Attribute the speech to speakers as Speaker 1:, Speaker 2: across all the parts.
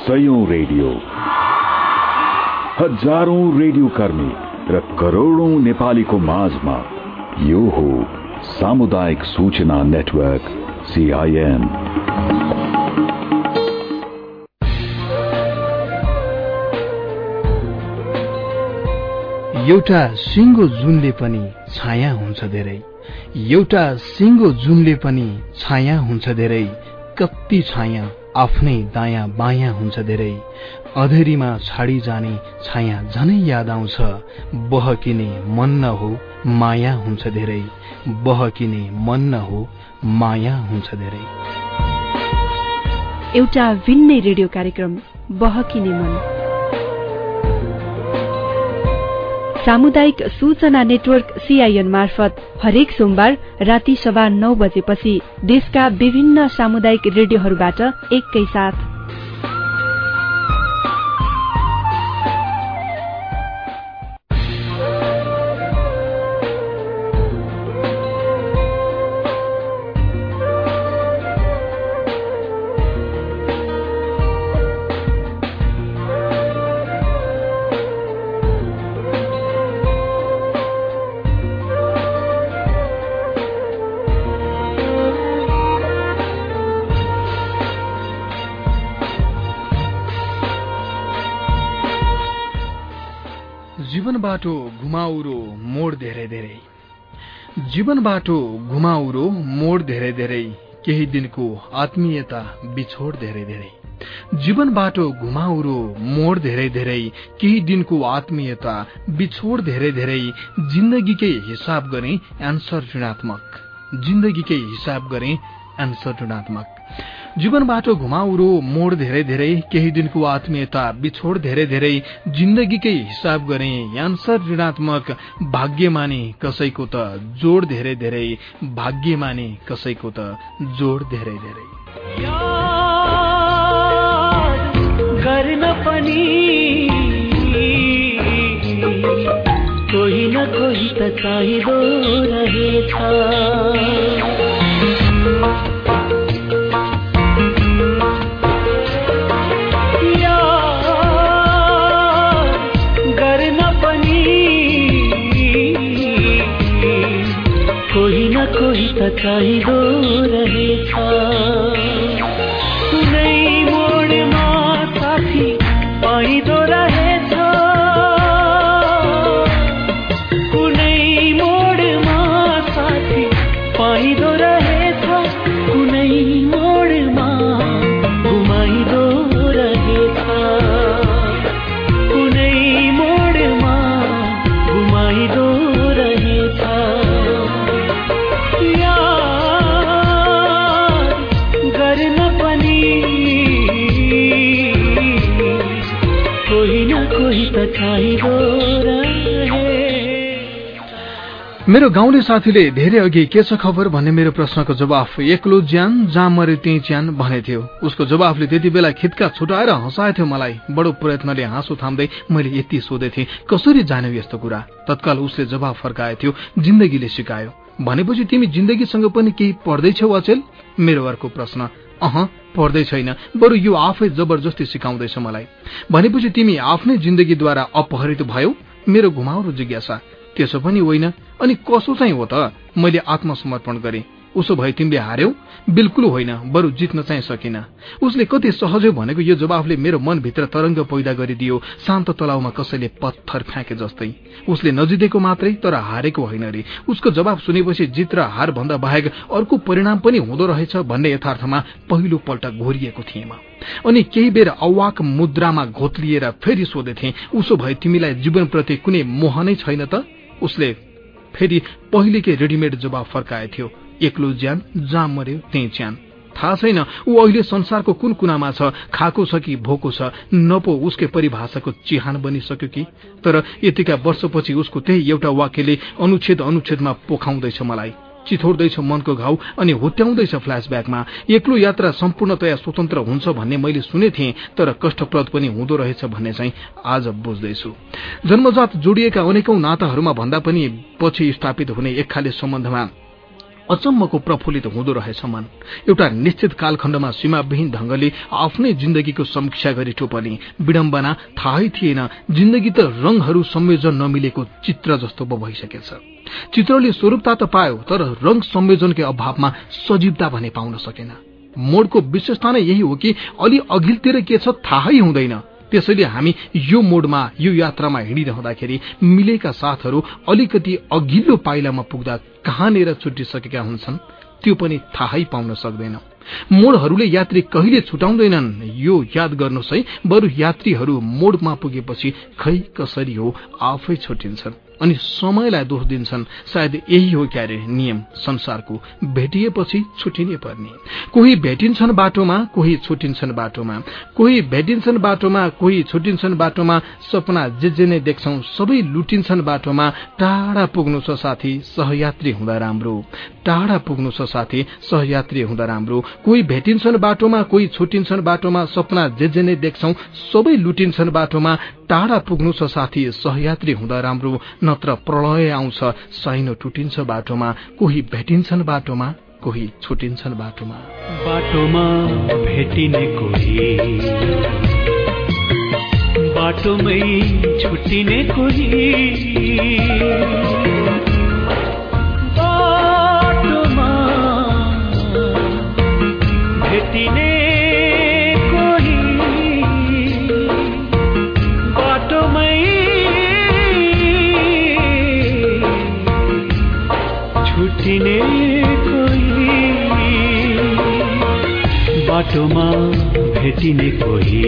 Speaker 1: सयौं radio, हजारौं radio कर्मी र करोडौं नेपालीको माझमा यो हो सामुदायिक सूचना नेटवर्क CIN।
Speaker 2: एउटा सिङ्गो जुनले पनि छाया हुन्छ धेरै, एउटा सिङ्गो जुनले पनि छाया हुन्छ धेरै, कति छाया आफ्नै दायाँ बायाँ हुन्छ धेरै, अधेरीमा छाडी जाने छाया झनै याद आउँछ, बहकिने मन न हो माया हुन्छ धेरै, बहकिने मन न हो माया हुन्छ धेरै।
Speaker 3: एउटा भिन्नै रेडियो कार्यक्रम बहकिने मन। सामुदायिक सूचना नेटवर्क CIN मार्फत हरेक सोमबार राति 9:15 बजेपछि देशका विभिन्न सामुदायिक रेडियोहरूबाट एकैसाथ।
Speaker 2: जीवन बाटो घुमाउरो मोड धेरै धेरै, जीवन बाटो घुमाउरो मोड धेरै धेरै, केही दिनको आत्मीयता बिछोड धेरै धेरै, जीवन बाटो घुमाउरो मोड धेरै धेरै, केही दिनको आत्मीयता बिछोड धेरै धेरै, जिन्दगीकै हिसाब गरे एन्सर ऋणात्मक, जिन्दगीकै हिसाब गरे एन्सर ऋणात्मक, जीवन बाटो घुमाउरो मोड धेरै धेरै, केही दिनको आत्मीयता बिछोड धेरै धेरै, जिन्दगीकै हिसाब गरे एन्सर ऋणात्मक, भाग्य माने कसैको त जोड धेरै धेरै, भाग्य माने कसैको त जोड धेरै धेरै।
Speaker 4: गर्न पनि कोही न कोही त चाहिँदो रहेछ, कोही त चाहिँदो रहेछ, कुनै मोडमा साथी पाइँदो रहेछ, कुनै मोडमा साथी पाइँदो रहेछ, कुनै मोडमा घुमाइदो रहेछ, कुनै मोडमा घुमाइदो रहेछ,
Speaker 2: मेरो गाउँले साथीले धेरै अघि के छ खबर भन्ने मेरो प्रश्नको जवाफ एक्लो ज्यान जहाँ मरे त्यही च्यान भने थियो। उसको जवाफले त्यति बेला खित्का छुटाएर हँसाएको थियो मलाई। बडो प्रयत्नले हाँसो थाम्दै मैले यति सोधेथे, कसरी जान्यौ यस्तो कुरा? तत्काल उसले जवाफ फर्काएको थियो, जिन्दगीले सिकायो। भनेपछि तिमी जिन्दगीसँग पनि केही पढ्दैछौ अचेल? मेरो अर्को प्रश्न, पढ्दै छैन, बरु यो आफै जबरजस्ती सिकाउँदैछ मलाई। भनेपछि तिमी आफ्नै जिन्दगीद्वारा अपहरित भयौ? मेरो घुमाउरो जिज्ञासा। त्यसो पनि होइन, अनि कसो चाहिँ हो त? मैले आत्मसमर्पण गरे। उसो भए तिमीले हार्यौ? बिल्कुल होइन, बरु जित्न चाहिँ सकिन। उसले कति सहज हो भनेको यो जवाफले मेरो मनभित्र तरंग पैदा गरिदियो, शान्त तलाउमा कसैले पत्थर फ्याँके जस्तै। उसले नजितेको मात्रै, तर हारेको होइन रे। उसको जवाफ सुनेपछि जित र हार भन्दा बाहेक अर्को परिणाम पनि हुँदो रहेछ भन्ने यथार्थमा पहिलो पल्ट घोरिएको थिएँ म। अनि केही बेर अवाक मुद्रामा घोत्लिएर फेरि सोधेथे, उसो भए तिमीलाई जीवनप्रति कुनै मोह नै छैन त? उसले फेरि पहिलेकै रेडिमेड जवाफ फर्काए थियो, एक्लो ज्यान जहाँ मर्यो त्यही च्यान। थाहा छैन ऊ अहिले संसारको कुन कुनामा छ, खाएको छ कि भोको छ, नपो उसकै परिभाषाको चिहान बनिसक्यो कि। तर यतिका वर्षपछि उसको त्यही एउटा वाक्यले अनुच्छेद अनुच्छेदमा पोखाउँदैछ मलाई, चिथोड्दैछ मनको घाउ अनि हुत्याउँदैछ फ्ल्यासब्याकमा। एक्लो यात्रा सम्पूर्णतया स्वतन्त्र हुन्छ भन्ने मैले सुनेथे, तर कष्टप्रद पनि हुँदो रहेछ भन्ने चाहिँ आज बुझ्दैछु। जन्मजात जोडिएका अनेकौं नाताहरूमा भन्दा पनि पछि स्थापित हुने एक खाले सम्बन्धमा अचम्मको प्रफुल्लित हुँदो रहेछ मन। एउटा निश्चित कालखण्डमा सीमाविहीन ढंगले आफ्नै जिन्दगीको समीक्षा गरी टोपनी विडम्बना थाहै थिएन। जिन्दगी त रंगहरू संयोजन नमिलेको चित्र जस्तो पो भइसकेछ। चित्रले स्वरूपता त पायो तर रंग संयोजनकै अभावमा सजीवता भने पाउन सकेन। मोडको विशेषता नै यही हो कि अलि अघिल्तिर के छ थाहै हुँदैन। त्यसैले हामी यो मोडमा यो यात्रामा हिँडिरहँदाखेरि मिलेका साथहरू अलिकति अघिल्लो पाइलामा पुग्दा कहाँनिर छुटिसकेका हुन्छन् त्यो पनि थाहै पाउन सक्दैन। मोडहरूले यात्री कहिले छुटाउँदैनन् यो याद गर्नुहोस् है। बरु यात्रीहरू मोडमा पुगेपछि खै कसरी हो आफै छुटिन्छन् अनि समयलाई दोष दिन्छन्। सायद यही हो क्यारे नियम संसारको, भेटिएपछि छुटिनै पर्ने। कोही भेटिन्छन् बाटोमा, कोही छुटिन्छन् बाटोमा, कोही भेटिन्छन् बाटोमा, कोही छुटिन्छन् बाटोमा। सपना जे नै देख्छौं सबै लुटिन्छन् बाटोमा। टाढा पुग्नु छ साथी सहयात्री हुँदा राम्रो, टाढा पुग्नु छ साथी सहयात्री हुँदा राम्रो। कोही भेटिन्छन् बाटोमा, कोही छुटिन्छन् बाटोमा। सपना जे नै देख्छौं सबै लुटिन्छन् बाटोमा। टाढा पुग्नु छ साथी सहयात्री हुँदा राम्रो, नत्र प्रलय आउँछ साइनो टुटिन्छ बाटोमा। कोही भेटिन्छन् बाटोमा, कोही छुटिन्छन् बाटोमा।
Speaker 4: बाटोमा भेटिने कोही, बाटोमै छुटिने कोही। बाटोमा भेटिने छुटिने कोही, बाटोमा भेटिने कोही,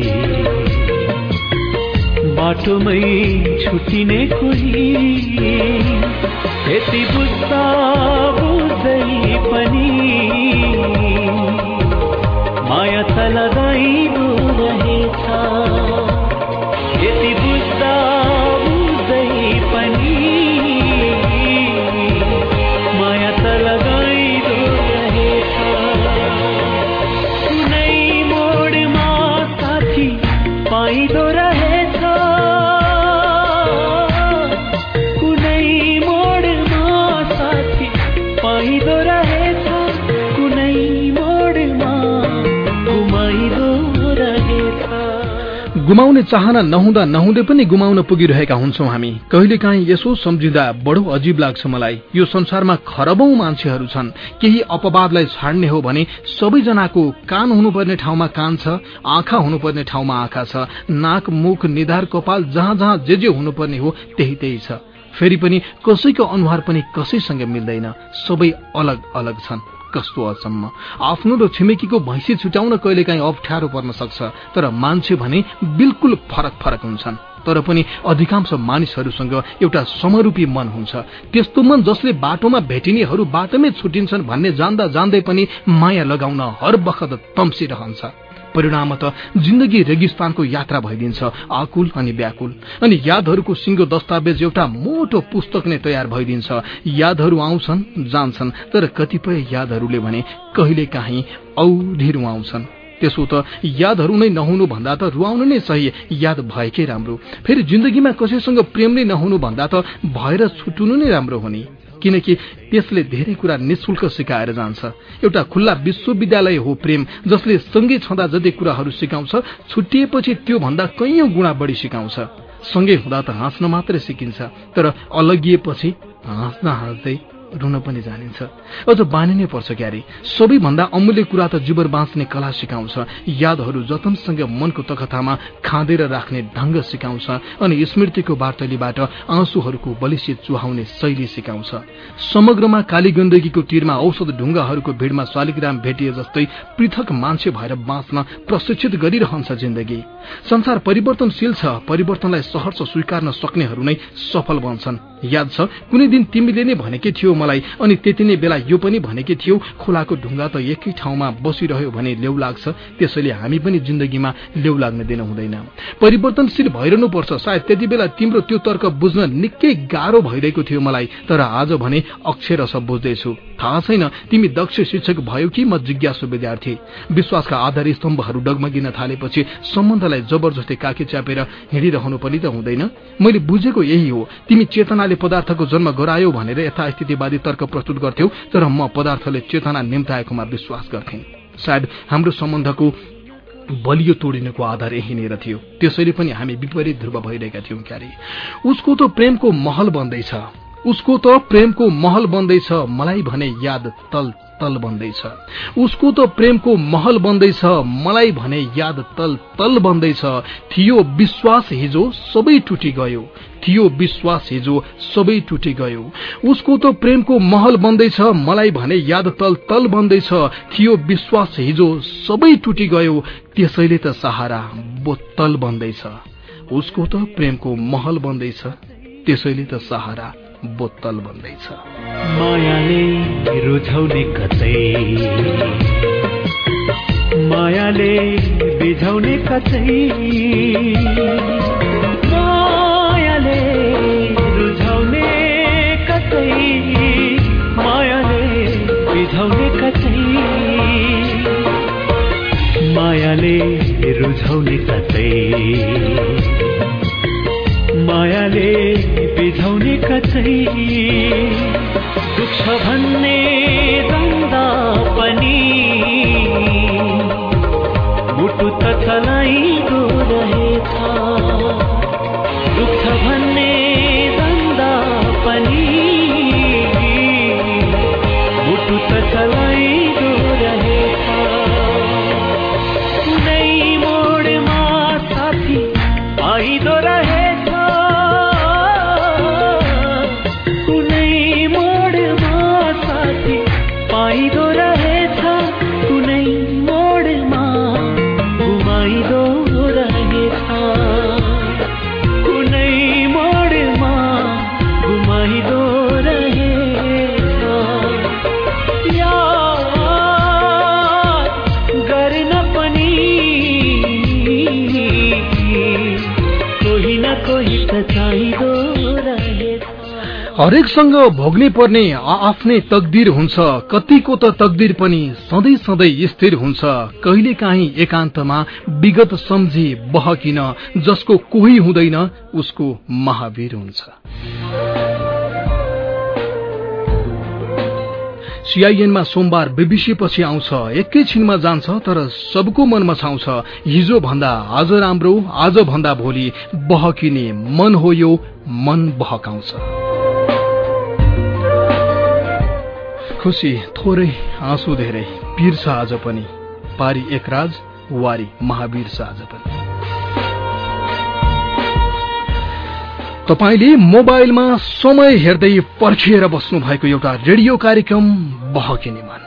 Speaker 4: बाटोमै छुटिने कोही। यति बुझ्दा बुझ्दै पनि माया त लगाइदो रहेछ। यति बुझ्दा बुझ्दै पनि पाइदो रहेछ, कुनै मोडमा साथी पाइदो रहेछ, कुनै मोडमा गुमाइदो रहेछ।
Speaker 2: गुमाउने चाहना नहुँदा नहुँदै पनि गुमाउन पुगिरहेका हुन्छौं हामी। कहिलेकाहीँ यसो सम्झिँदा बडो अजीब लाग्छ मलाई। यो संसारमा खरबौं मान्छेहरू छन्। केही अपवादलाई छाड्ने हो भने सबैजनाको कान हुनुपर्ने ठाउँमा कान छ, आँखा हुनुपर्ने ठाउँमा आँखा छ, नाक मुख निधार कपाल जहाँ जहाँ जे हुनुपर्ने हो त्यही छ। फेरि पनि कसैको अनुहार पनि कसैसँग मिल्दैन, सबै अलग अलग छन्। कस्तो अचम्म। आफ्नो र छिमेकीको भैँसी छुट्याउन कहिलेकाहीँ अप्ठ्यारो पर्न सक्छ, तर मान्छे भने बिल्कुल फरक फरक हुन्छन्। तर पनि अधिकांश मानिसहरूसँग एउटा समरूपी मन हुन्छ। त्यस्तो मन जसले बाटोमा भेटिनेहरू बाटोमै छुटिन्छन् भन्ने जान्दा जान्दै पनि माया लगाउन हर बखत तम्सिरहन्छ। परिणामत जिन्दगी रेगिस्तानको यात्रा भइदिन्छ, आकुल अनि व्याकुल। अनि यादहरूको सिंगो दस्तावेज एउटा मोटो पुस्तक नै तयार भइदिन्छ। यादहरू आउँछन् जान्छन्, तर कतिपय यादहरूले भने कहिलेकाहीँ औधी रुवाउँछन्। त्यसो त यादहरू नै नहुनु भन्दा त रुवाउनु नै सही, याद भएकै राम्रो। फेरि जिन्दगीमा कसैसँग प्रेम नै नहुनु भन्दा त भएर छुट्नु नै राम्रो हो नि, किनकि त्यसले धेरै कुरा निशुल्क सिकाएर जान्छ। एउटा खुल्ला विश्वविद्यालय हो प्रेम, जसले सँगै छँदा जति कुराहरू सिकाउँछ छुट्टिएपछि त्यो भन्दा कैयौं गुणा बढी सिकाउँछ। सँगै हुँदा त हाँस्न मात्रै सिकिन्छ, तर अलगिएपछि हाँस्दा हाँस्दै रुन पनि जानिन्छ। अझ बानिनै पर्छ क्यारे। सबैभन्दा अमूल्य कुरा त जीवन बाँच्ने कला सिकाउँछ। यादहरू जतनसँग मनको तखतामा खाँदेर राख्ने ढंग सिकाउँछ अनि स्मृतिको बाटलीबाट आँसुहरूको बलिसी चुहाउने शैली सिकाउँछ। समग्रमा काली गण्डकीको तीरमा औषध ढुङ्गाहरूको भिडमा शालिग्राम भेटिए जस्तै पृथक मान्छे भएर बाँच्न प्रशिक्षित गरिरहन्छ जिन्दगी। संसार परिवर्तनशील छ, परिवर्तनलाई सहर्ष स्वीकार्न सक्नेहरू नै सफल बन्छन्। याद छ कुनै दिन तिमीले नै भनेकै थियो मलाई, अनि त्यति नै बेला यो पनि भनेकै थियो, खोलाको ढुङ्गा त एकै ठाउँमा बसिरह्यो भने लेउ लाग्छ, त्यसैले हामी पनि जिन्दगीमा लेउ लाग्न दिन हुँदैन। परिवर्तनशील भइरहनु पर्छ। सायद त्यति बेला तिम्रो त्यो तर्क बुझ्न निकै गाह्रो भइरहेको थियो मलाई, तर आज भने अक्षरशः बुझ्दैछु। थाहा छैन तिमी दक्ष शिक्षक भयौ कि म जिज्ञासु विद्यार्थी। विश्वासका आधार स्तम्भहरू डगमगिन थालेपछि सम्बन्धलाई जबरजस्ती काखी च्यापेर हिँडिरहनु पनि त हुँदैन। मैले बुझेको यही हो, तिमी चेतनाले पदार्थको जन्म गरायो भनेर यथास्थितिवादी तर्क प्रस्तुत गर्थ्यौ, तर म पदार्थले चेतना निम्ताएकोमा विश्वास गर्थे। सायद हाम्रो सम्बन्धको बलियो तोडिनुको आधार यही नै थियो। त्यसैले पनि हामी विपरीत ध्रुव भइरहेका थियौं क्यारे। उसको त प्रेमको महल बन्दैछ, उसको त प्रेमको महल बन्दैछ, मलाई भने याद तल तल बन्दैछ। उसको त प्रेमको महल बन्दैछ, मलाई भने याद तल तल बन्दैछ। थियो विश्वास हिजो सबै टुटी गयो, थियो विश्वास हिजो सबै टुटी गयो। उसको त प्रेमको महल बन्दैछ, मलाई भने याद तल तल बन्दैछ। थियो विश्वास हिजो सबै टुटी गयो, त्यसैले त सहारा बोतल बन्दैछ। उसको त प्रेमको महल बन्दैछ, त्यसैले त सहारा बोतल बन्दैछ।
Speaker 4: मायाले रुझाउने कतै, मायाले बिझाउने कतै, मायाले रुझाउने कतै, मायाले बिझाउने कतै, मायाले रुझाउने कतै, मायाले बिझाउने कतै। दुःख भन्ने रङ्दा पनि मुटु त चलाइदो रहेछ। दुःख भन्ने रङ्दा पनि मुटु त चलाइदो रहेछ। कुनै मोडमा साथी आइदो रहेछ,
Speaker 2: हरेकसँग भोग्नै पर्ने आफ्नै तकदीर हुन्छ। कतिको त तकदीर पनि सधैँ सधैँ स्थिर हुन्छ। कहिले काहीँ एकान्तमा विगत सम्झी बहकिन, जसको कोही हुँदैन उसको महावीर हुन्छ। सीआईएनमा सोमबार बीबीसी पछि आउँछ, एकैछिनमा जान्छ तर सबको मनमा छाउँछ। हिजो भन्दा आज राम्रो, आज भन्दा भोलि बहकिने मन हो यो, मन बहकाउँछ। खुशी थोरै, आँसु धेरै, पीर छ आज पनि, पारी एक राज, वारी महावीर छ आज पनि। तपाईले मोबाइलमा समय हेर्दै पर्खिएर बस्नु भएको एउटा रेडियो कार्यक्रम बहकिने मन।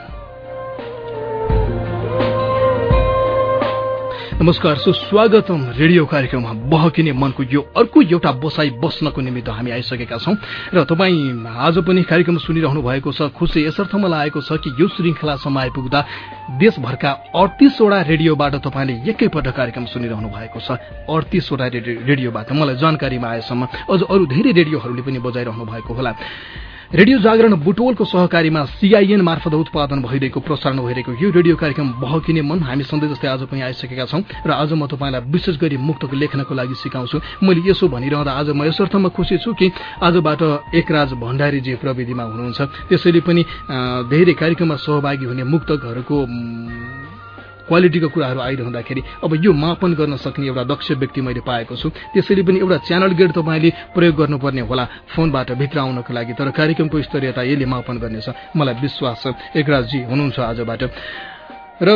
Speaker 2: नमस्कार, सुस्वागतम। रेडियो कार्यक्रममा बहकिने मनको यो अर्को एउटा बसाई बस्नको निमित्त हामी आइसकेका छौं र तपाईँ आज पनि कार्यक्रम सुनिरहनु भएको छ। खुशी यसर्थमा लागेको छ कि यो श्रृंखलासम्म आइपुग्दा देशभरका 38 वटा रेडियोबाट तपाईले एकैपटक कार्यक्रम सुनिरहनु भएको छ। 38 वटा रेडियोबाट मलाई जानकारीमा आएसम्म अझ अरू धेरै रेडियोहरूले पनि बजाइरहनु भएको होला। रेडियो जागरण बुटोलको सहकारीमा सीआईएन मार्फत उत्पादन भइरहेको, प्रसारण भइरहेको यो रेडियो कार्यक्रम बहकिने मन हामी सधैँ जस्तै आज पनि आइसकेका छौं र आज म तपाईलाई विशेष गरी मुक्तक लेख्नको लागि सिकाउँछु। मैले यसो भनिरहँदा आज म यसर्थमा खुसी छु कि आजबाट एकराज भण्डारीजी प्रविधिमा हुनुहुन्छ। त्यसैले पनि धेरै कार्यक्रममा सहभागी हुने मुक्तकहरूको क्वालिटीको कुराहरू आइरहँदाखेरि अब यो मापन गर्न सक्ने एउटा दक्ष व्यक्ति मैले पाएको छु। त्यसैले पनि एउटा च्यानल गेट तपाईले प्रयोग गर्नुपर्ने होला फोनबाट भित्र आउनको लागि, तर कार्यक्रमको स्तरीयता यसले मापन गर्नेछ मलाई विश्वास छ। एकराजजी हुनुहुन्छ आजबाट र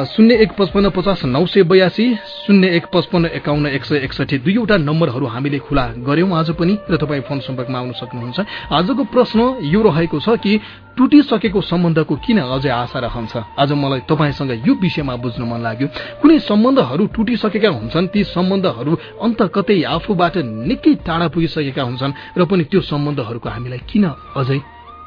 Speaker 2: 015550 982 015551 दुईवटा नम्बरहरू हामीले खुला गर्यौं आज पनि र तपाईँ फोन सम्पर्कमा आउन सक्नुहुन्छ। आजको प्रश्न यो रहेको छ कि टुटिसकेको सम्बन्धको किन अझै आशा रहन्छ। आज मलाई तपाईसँग यो विषयमा बुझ्न मन लाग्यो। कुनै सम्बन्धहरू टुटिसकेका हुन्छन्, ती सम्बन्धहरू अन्त कतै आफूबाट निकै टाढा पुगिसकेका हुन्छन् र पनि त्यो सम्बन्धहरूको हामीलाई किन अझै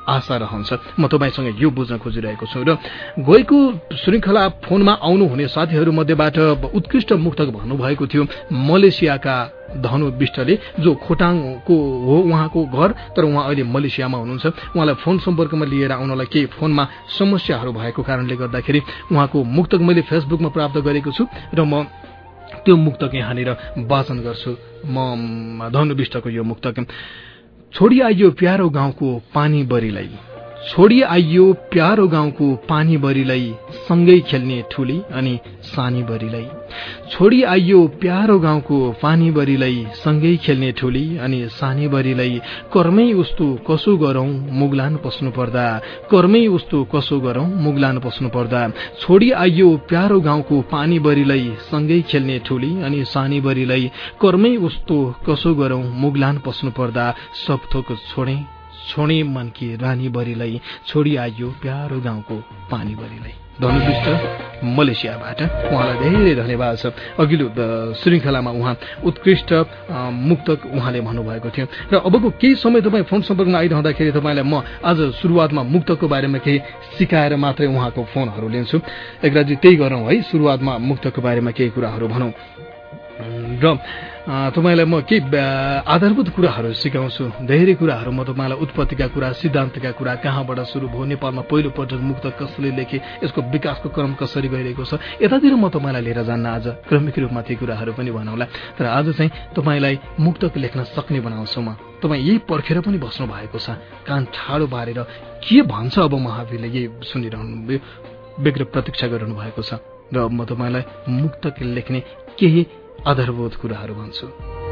Speaker 2: आशा रहन्छ। म तपाईसँग यो बुझ्न खोजिरहेको छु र गएको श्रृङ्खला फोनमा आउनुहुने साथीहरू मध्येबाट उत्कृष्ट मुक्तक भन्नुभएको थियो मलेसियाका धनु विष्टले, जो खोटाङको हो उहाँको घर, तर उहाँ अहिले मलेसियामा हुनुहुन्छ। उहाँलाई फोन सम्पर्कमा लिएर आउनलाई केही फोनमा समस्याहरू भएको कारणले गर्दाखेरि उहाँको मुक्तक मैले फेसबुकमा प्राप्त गरेको छु र म त्यो मुक्तक यहाँनिर वाचन गर्छु। म धनु विष्टको यो मुक्तक। छोडी आइयो प्यारो गाउँको पानी बरीलाई, छोडी आइयो प्यारो गाउँको पानी बरीलाई, सँगै खेल्ने ठुली अनि सानी बरीलाई। छोडी आइयो प्यारो गाउँको पानी बरीलाई, सँगै खेल्ने ठुली अनि सानी बरीलाई। कर्मै उस्तो कसो गरौं मुगलान पस्नु पर्दा, कर्मै उस्तो कसो गरौं मुगलान पस्नु पर्दा। छोडी आइयो प्यारो गाउँको पानी बरीलाई, सँगै खेल्ने ठुली अनि सानी बरीलाई। कर्मै उस्तो कसो गरौं मुगलान पस्नु पर्दा, सब थोक छोडे मनकी रानी बरीलाई। छोडी आइयो प्यारो गाउँको पानी बरीलाई। धनु विष्ट मलेसियाबाट, उहाँलाई धेरै धन्यवाद छ। अघिल्लो श्रृङ्खलामा उहाँ उत्कृष्ट मुक्तक उहाँले भन्नुभएको थियो र अबको केही समय तपाईँ फोन सम्पर्कमा आइरहँदाखेरि तपाईँलाई म आज सुरुवातमा मुक्तकको बारेमा केही सिकाएर मात्रै उहाँको फोनहरू लिन्छु। एकराजी त्यही गरौँ है, सुरुवातमा मुक्तकको बारेमा केही कुराहरू भनौँ र तपाईलाई म केही आधारभूत कुराहरू सिकाउँछु। धेरै कुराहरू म तपाईँलाई उत्पत्तिका कुरा, सिद्धान्तका कुरा, कहाँबाट सुरु भयो, नेपालमा पहिलो पटक मुक्त कसले लेखे, यसको विकासको क्रम कसरी गइरहेको छ, यतातिर म तपाईँलाई लिएर जान्न आज क्रमिक रूपमा ती कुराहरू पनि भनौँला। तर आज चाहिँ तपाईँलाई मुक्तक लेख्न सक्ने बनाउँछु म। तपाईँ यही पर्खेर पनि बस्नु भएको छ, कान ठाडो पारेर के भन्छ अब महावीरले यही सुनिरहनु, व्यग्र प्रतीक्षा गरिरहनु भएको छ र म तपाईँलाई मुक्तक लेख्ने केही आधारभूत कुराहरू भन्छु।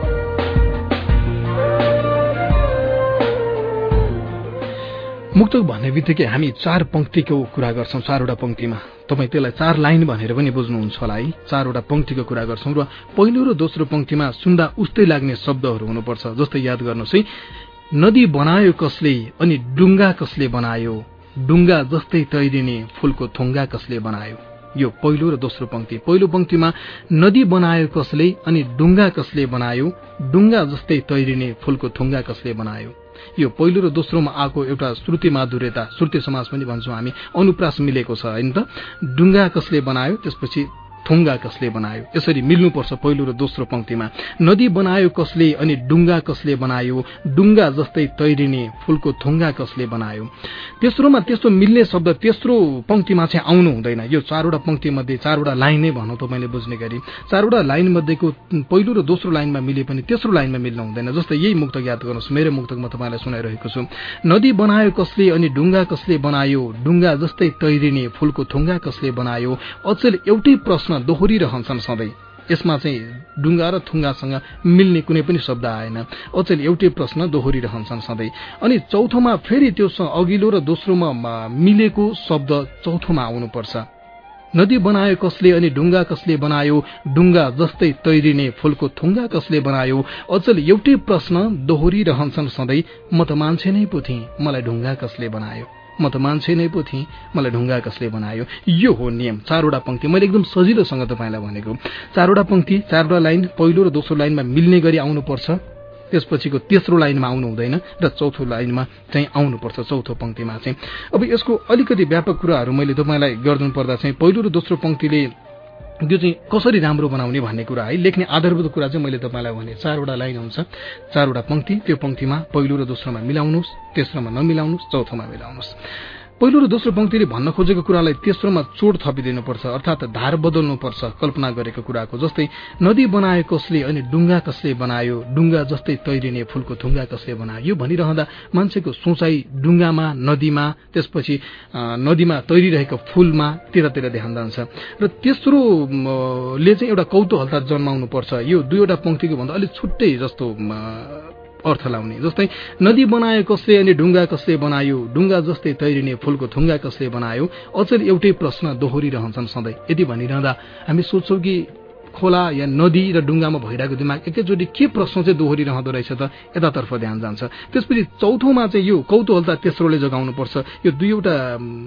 Speaker 2: मुक्तक भन्ने बित्तिकै हामी 4 पंक्तिको कुरा गर्छौं, 4वटा पंक्तिमा। तपाईँ त्यसलाई 4 लाइन भनेर पनि बुझ्नुहुन्छ होला है। 4वटा पंक्तिको कुरा गर्छौं र पहिलो र दोस्रो पंक्तिमा सुन्दा उस्तै लाग्ने शब्दहरू हुनुपर्छ। जस्तै याद गर्नुहोस् है, नदी बनायो कसले अनि डुङ्गा कसले बनायो, डुङ्गा जस्तै तैरिने फूलको थुङ्गा कसले बनायो। यो पहिलो र दोस्रो पंक्ति। पहिलो पंक्तिमा नदी बनायो कसले अनि डुङ्गा कसले बनायो, डुङ्गा जस्तै तैरिने फूलको थुङ्गा कसले बनायो। यो पहिलो र दोस्रोमा आएको एउटा श्रुति माधुर्यता, श्रुति समास पनि भन्छौं हामी, अनुप्रास मिलेको छ हैन त। डुङ्गा कसले बनायो, त्यसपछि थुङ्गा कसले बनायो, यसरी मिल्नुपर्छ पहिलो र दोस्रो पंक्तिमा। नदी बनायो कसले अनि डुङ्गा कसले बनायो, डुङ्गा जस्तै तैरिने फूलको थुङ्गा कसले बनायो। तेस्रोमा त्यस्तो मिल्ने शब्द तेस्रो पंक्तिमा चाहिँ आउनु हुँदैन। यो 4वटा पंक्ति मध्ये 4वटा लाइन नै भनौं तपाईले बुझ्ने गरी, 4वटा लाइन मध्येको पहिलो र दोस्रो लाइनमा मिले पनि तेस्रो लाइनमा मिल्न हुँदैन। जस्तै यही मुक्तक याद गर्नुहोस्, मेरो मुक्तक म तपाईलाई सुनाइरहेको छु। नदी बनायो कसले अनि डुङ्गा कसले बनायो, डुङ्गा जस्तै तैरिने फूलको थुङ्गा कसले बनायो। अचेल एउटै प्रश्न दोहोरिरहन्छन् सधैँ। यसमा चाहिँ डुङ्गा र थुङ्गासँग मिल्ने कुनै पनि शब्द आएन। अचेल एउटै प्रश्न दोहोरिरहन्छन् सधैँ। अनि चौथोमा फेरि त्यो अघिल्लो र दोस्रोमा मिलेको शब्द चौथोमा आउनुपर्छ। नदी बनायो कसले अनि डुङ्गा कसले बनायो, डुङ्गा जस्तै तैरिने फूलको थुङ्गा कसले बनायो। अचेल एउटै प्रश्न दोहोरिरहन्छन् सधैँ, म त मान्छे नै पो थिएँ, मलाई ढुङ्गा कसले बनायो, म त मान्छे नै पो थिएँ, मलाई ढुङ्गा कसले बनायो। यो हो नियम। 4वटा पंक्ति मैले एकदम सजिलोसँग तपाईलाई भनेको। 4वटा पंक्ति, 4वटा लाइन पहिलो र दोस्रो लाइनमा मिल्ने गरी आउनुपर्छ। त्यसपछिको तेस्रो लाइनमा आउनु हुँदैन र चौथो लाइनमा चाहिँ आउनुपर्छ, चौथो पंक्तिमा चाहिँ। अब यसको अलिकति व्यापक कुराहरू मैले तपाईलाई गर्नु पर्दा चाहिँ पहिलो र दोस्रो पंक्तिले त्यो चाहिँ कसरी राम्रो बनाउने भन्ने कुरा है, लेख्ने आधारभूत कुरा चाहिँ मैले तपाईलाई भने 4वटा लाइन हुन्छ, 4वटा पंक्ति, त्यो पंक्तिमा पहिलो र दोस्रोमा मिलाउनुस्, तेस्रोमा नमिलाउनुस्, चौथोमा मिलाउनुस्। पहिलो र दोस्रो पंक्तिले भन्न खोजेको कुरालाई तेस्रोमा चोट थपिदिनुपर्छ, अर्थात धार बदल्नुपर्छ कल्पना गरेको कुराको। जस्तै नदी बनायो कसले अनि डुङ्गा कसले बनायो, डुङ्गा जस्तै तैरिने फूलको थुङ्गा कसले बनायो। यो भनिरहँदा मान्छेको सोचाइ डुङ्गामा, नदीमा, त्यसपछि नदीमा तैरिरहेको फूलमा तिर ध्यान जान्छ र तेस्रोले चाहिँ एउटा कौतूहलता जन्माउनु पर्छ। यो 2वटा पंक्तिको भन्दा अलिक छुट्टै जस्तो अर्थ लाउने। जस्तै नदी बनायो कसले अनि डुङ्गा कसले बनायो, डुङ्गा जस्तै तैरिने फूलको थुङ्गा कसले बनायो। अचेल एउटै प्रश्न दोहोरिरहन्छन् सधैँ। यदि भनिरहँदा हामी सोच्छौं कि खोला या नदी र डुङ्गामा भइरहेको दिमाग एकैचोटि के प्रश्न चाहिँ दोहोरिरहँदो रहेछ त, यतातर्फ ध्यान जान्छ। त्यसपछि चौथोमा चाहिँ यो कौतूहलता तेस्रोले जगाउनुपर्छ। यो 2वटा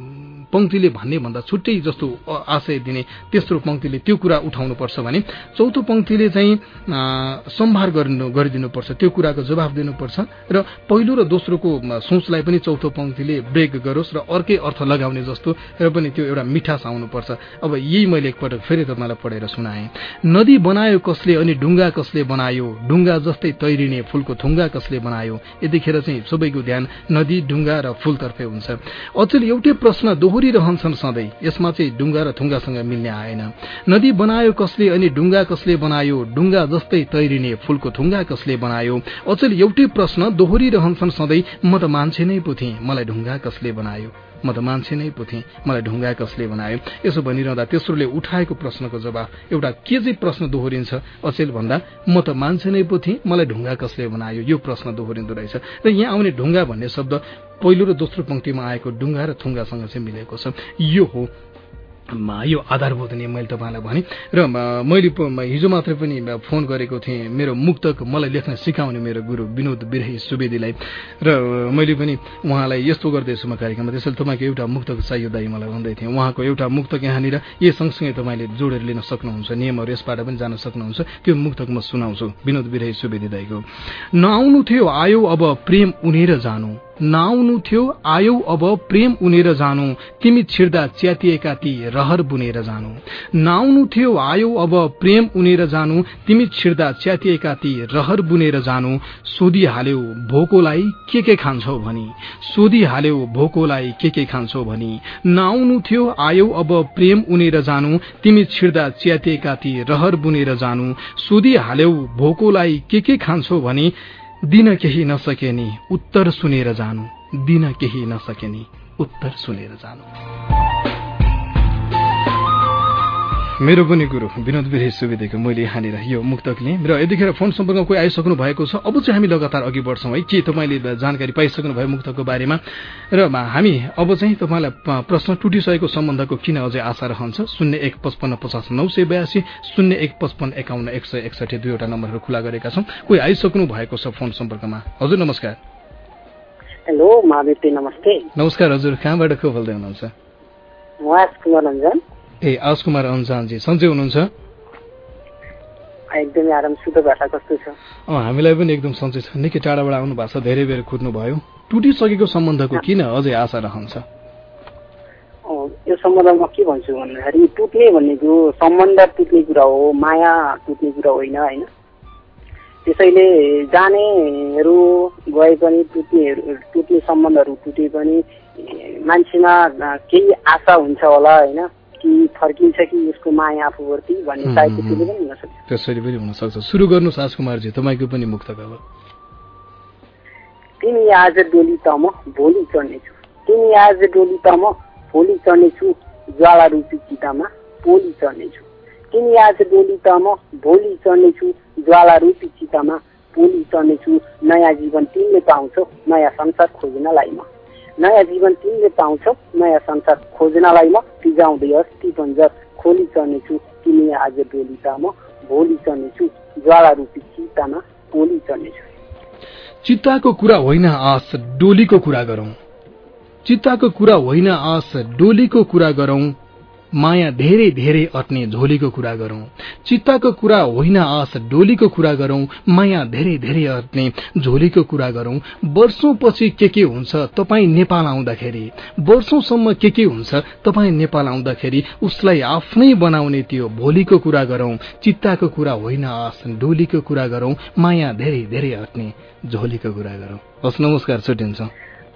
Speaker 2: पंक्तिले भन्ने भन्दा छुट्टै जस्तो आशय दिने तेस्रो पंक्तिले त्यो कुरा उठाउनुपर्छ भने चौथो पंक्तिले चाहिँ सम्भार गरिदिनुपर्छ, त्यो कुराको जवाफ दिनुपर्छ र पहिलो र दोस्रोको सोचलाई पनि चौथो पंक्तिले ब्रेक गरोस् र अर्कै अर्थ लगाउने जस्तो र पनि त्यो एउटा मिठास आउनुपर्छ। अब यही मैले एकपटक फेरि तपाईलाई पढेर सुनाएँ। नदी बनायो कसले अनि ढुङ्गा कसले बनायो, ढुङ्गा जस्तै तैरिने फूलको थुङ्गा कसले बनायो। यतिखेर चाहिँ सबैको ध्यान नदी, ढुङ्गा र फूलतर्फे हुन्छ। अचेल एउटै प्रश्न दोहोरिरहन्छन् सधैँ, यसमा चाहिँ ढुङ्गा र थुङ्गासँग मिल्ने आएन। नदी बनायो कसले अनि ढुङ्गा कसले बनायो, ढुङ्गा जस्तै तैरिने फूलको थुङ्गा कसले बनायो। अचेल एउटै प्रश्न दोहोरिरहन्छन् सधैँ, म त मान्छे नै पो थिएँ, मलाई ढुङ्गा कसले बनायो, म त मान्छे नै पो थिएँ, मलाई ढुङ्गा कसले बनायो। यसो भनिरहँदा तेस्रोले उठाएको प्रश्नको जवाफ एउटा के चाहिँ प्रश्न दोहोरिन्छ अचेल भन्दा, म त मान्छे नै पो थिएँ, मलाई ढुङ्गा कसले बनायो, यो प्रश्न दोहोरिँदो रहेछ। र यहाँ आउने ढुङ्गा भन्ने शब्द पहिलो र दोस्रो पंक्तिमा आएको ढुङ्गा र थुङ्गासँग चाहिँ मिलेको छ। यो हो यो आधारभूत नियम मैले तपाईँलाई भने। र मैले हिजो मात्रै पनि फोन गरेको थिएँ मेरो मुक्तक मलाई लेख्न सिकाउने मेरो गुरु विनोद बिरही सुवेदीलाई, र मैले पनि उहाँलाई यस्तो गर्दैछु म कार्यक्रममा, त्यसैले तपाईँको एउटा मुक्तक चाहियो दाइ मलाई भन्दै थिएँ। उहाँको एउटा मुक्तक यहाँनिर यही सँगसँगै तपाईँले जोडेर लिन सक्नुहुन्छ, नियमहरू यसबाट पनि जान सक्नुहुन्छ। त्यो मुक्तक म सुनाउँछु विनोद बिरही सुवेदी दाइको। नआउनु थियो आयो अब प्रेम उनेर जानु, नआउनु थियो आयौ अब प्रेम उनेर जानु, तिमी छिर्दा च्यातिएका ती रहर बुनेर जानु। नआउनु थियो आयौ अब प्रेम उनेर जानु, तिमी छिर्दा च्यातिएका ती रहर बुनेर जानु। सोधिहाल्यौ भोकोलाई के खान्छौ भनी, सोधिहाल्यौ भोकोलाई के खान्छौ भनी। नआउनु थियो आयौ अब प्रेम उनेर जानु, तिमी छिर्दा च्यातिएका ती रहर बुनेर जानु। सोधिहाल्यौ भोकोलाई के खान्छौ भनी, दिन केही नसके नि उत्तर सुनेर जानु, दिन केही नसके नि उत्तर सुनेर जानु। मेरो पनि गुरु विनोद बिरही सुवेदीको मैले यहाँनिर यो मुक्तक लिएँ। र यतिखेर फोन सम्पर्कमा कोही आइसक्नु भएको छ। अब चाहिँ हामी लगातार अघि बढ्छौँ है, के तपाईँले जानकारी पाइसक्नु भयो मुक्तकको बारेमा, र हामी अब चाहिँ तपाईँलाई प्रश्न टुटिसकेको सम्बन्धको किन अझै आशा रहन्छ। 015550 982 015551 दुईवटा नम्बरहरू खुला गरेका छौँ। कोही आइसक्नु भएको छ फोन सम्पर्कमा। हजुर नमस्कार।
Speaker 5: हेलो महादेव, नमस्ते।
Speaker 2: नमस्कार हजुर, कहाँबाट को बोल्दै हुनुहुन्छ? ए आश कुमार अन्जानजी, सन्चै हुनुहुन्छ?
Speaker 5: एकदमै आराम छु, तपाईहरुलाई कस्तो छ?
Speaker 2: हामीलाई पनि एकदम सन्चै छ। निकै टाढाबाट आउनु भएको छ, धेरै बेर कुद्नु भयो। टुटिसकेको सम्बन्धको किन अझै आशा रहन्छ?
Speaker 5: यो सम्बन्धमा के भन्छु भन्दाखेरि टुट्ने भनेको सम्बन्ध टुट्ने कुरा हो, माया टुट्ने कुरा होइन हैन। त्यसैले जानेहरू गए पनि टुट्ने सम्बन्धहरू टुटे पनि मान्छेमा केही आशा हुन्छ होला हैन, कि फर्किन्छ कि उसको माया आफूप्रति भन्ने सायद त्यसैले पनि हुन सक्छ।
Speaker 2: त्यसैले पनि हुन सक्छ। सुरु गर्नुस् राजकुमारजी, तपाईँको पनि मुक्तक अब।
Speaker 5: तिमी आज डोली त म भोलि चढ्नेछु, तिमी आज डोली त म भोलि चढ्नेछु, ज्वाला रूपी चितामा पोली चढ्नेछु। तिमी आज डोली त म भोलि चढ्नेछु, ज्वाला रूपी चितामा पोली चढ्नेछु। नयाँ जीवन तिमीले पाउँछौ, नयाँ संसार खोज्नलाई म, नयाँ जीवन तिमीले पाउँछौ, नयाँ संसार खोज्नलाई म। तिजाउँदै अस्ति बन्जर खोली चढ्नेछु, तिमी आज डोली त म भोलि चढ्नेछु, ज्वाला रूपी चितामा पोली चढ्नेछु।
Speaker 2: चित्ताको कुरा होइन आस डोलीको कुरा गरौं, चित्ताको कुरा होइन आस डोलीको कुरा गरौं, माया धेरै धेरै अट्ने झोलीको कुरा गरौं। चित्ताको कुरा होइन आस डोलीको कुरा गरौं, माया धेरै धेरै अट्ने झोलीको कुरा गरौं। वर्षौंपछि के हुन्छ तपाई नेपाल आउँदाखेरि, वर्षौंसम्म के हुन्छ तपाई नेपाल आउँदाखेरि, उसलाई आफ्नै बनाउने त्यो भोलीको कुरा गरौं। चित्ताको कुरा होइन आस डोलीको कुरा गरौं, माया धेरै धेरै अट्ने झोलीको कुरा गरौं। हस् नमस्कार, छुट्टिन्छौं।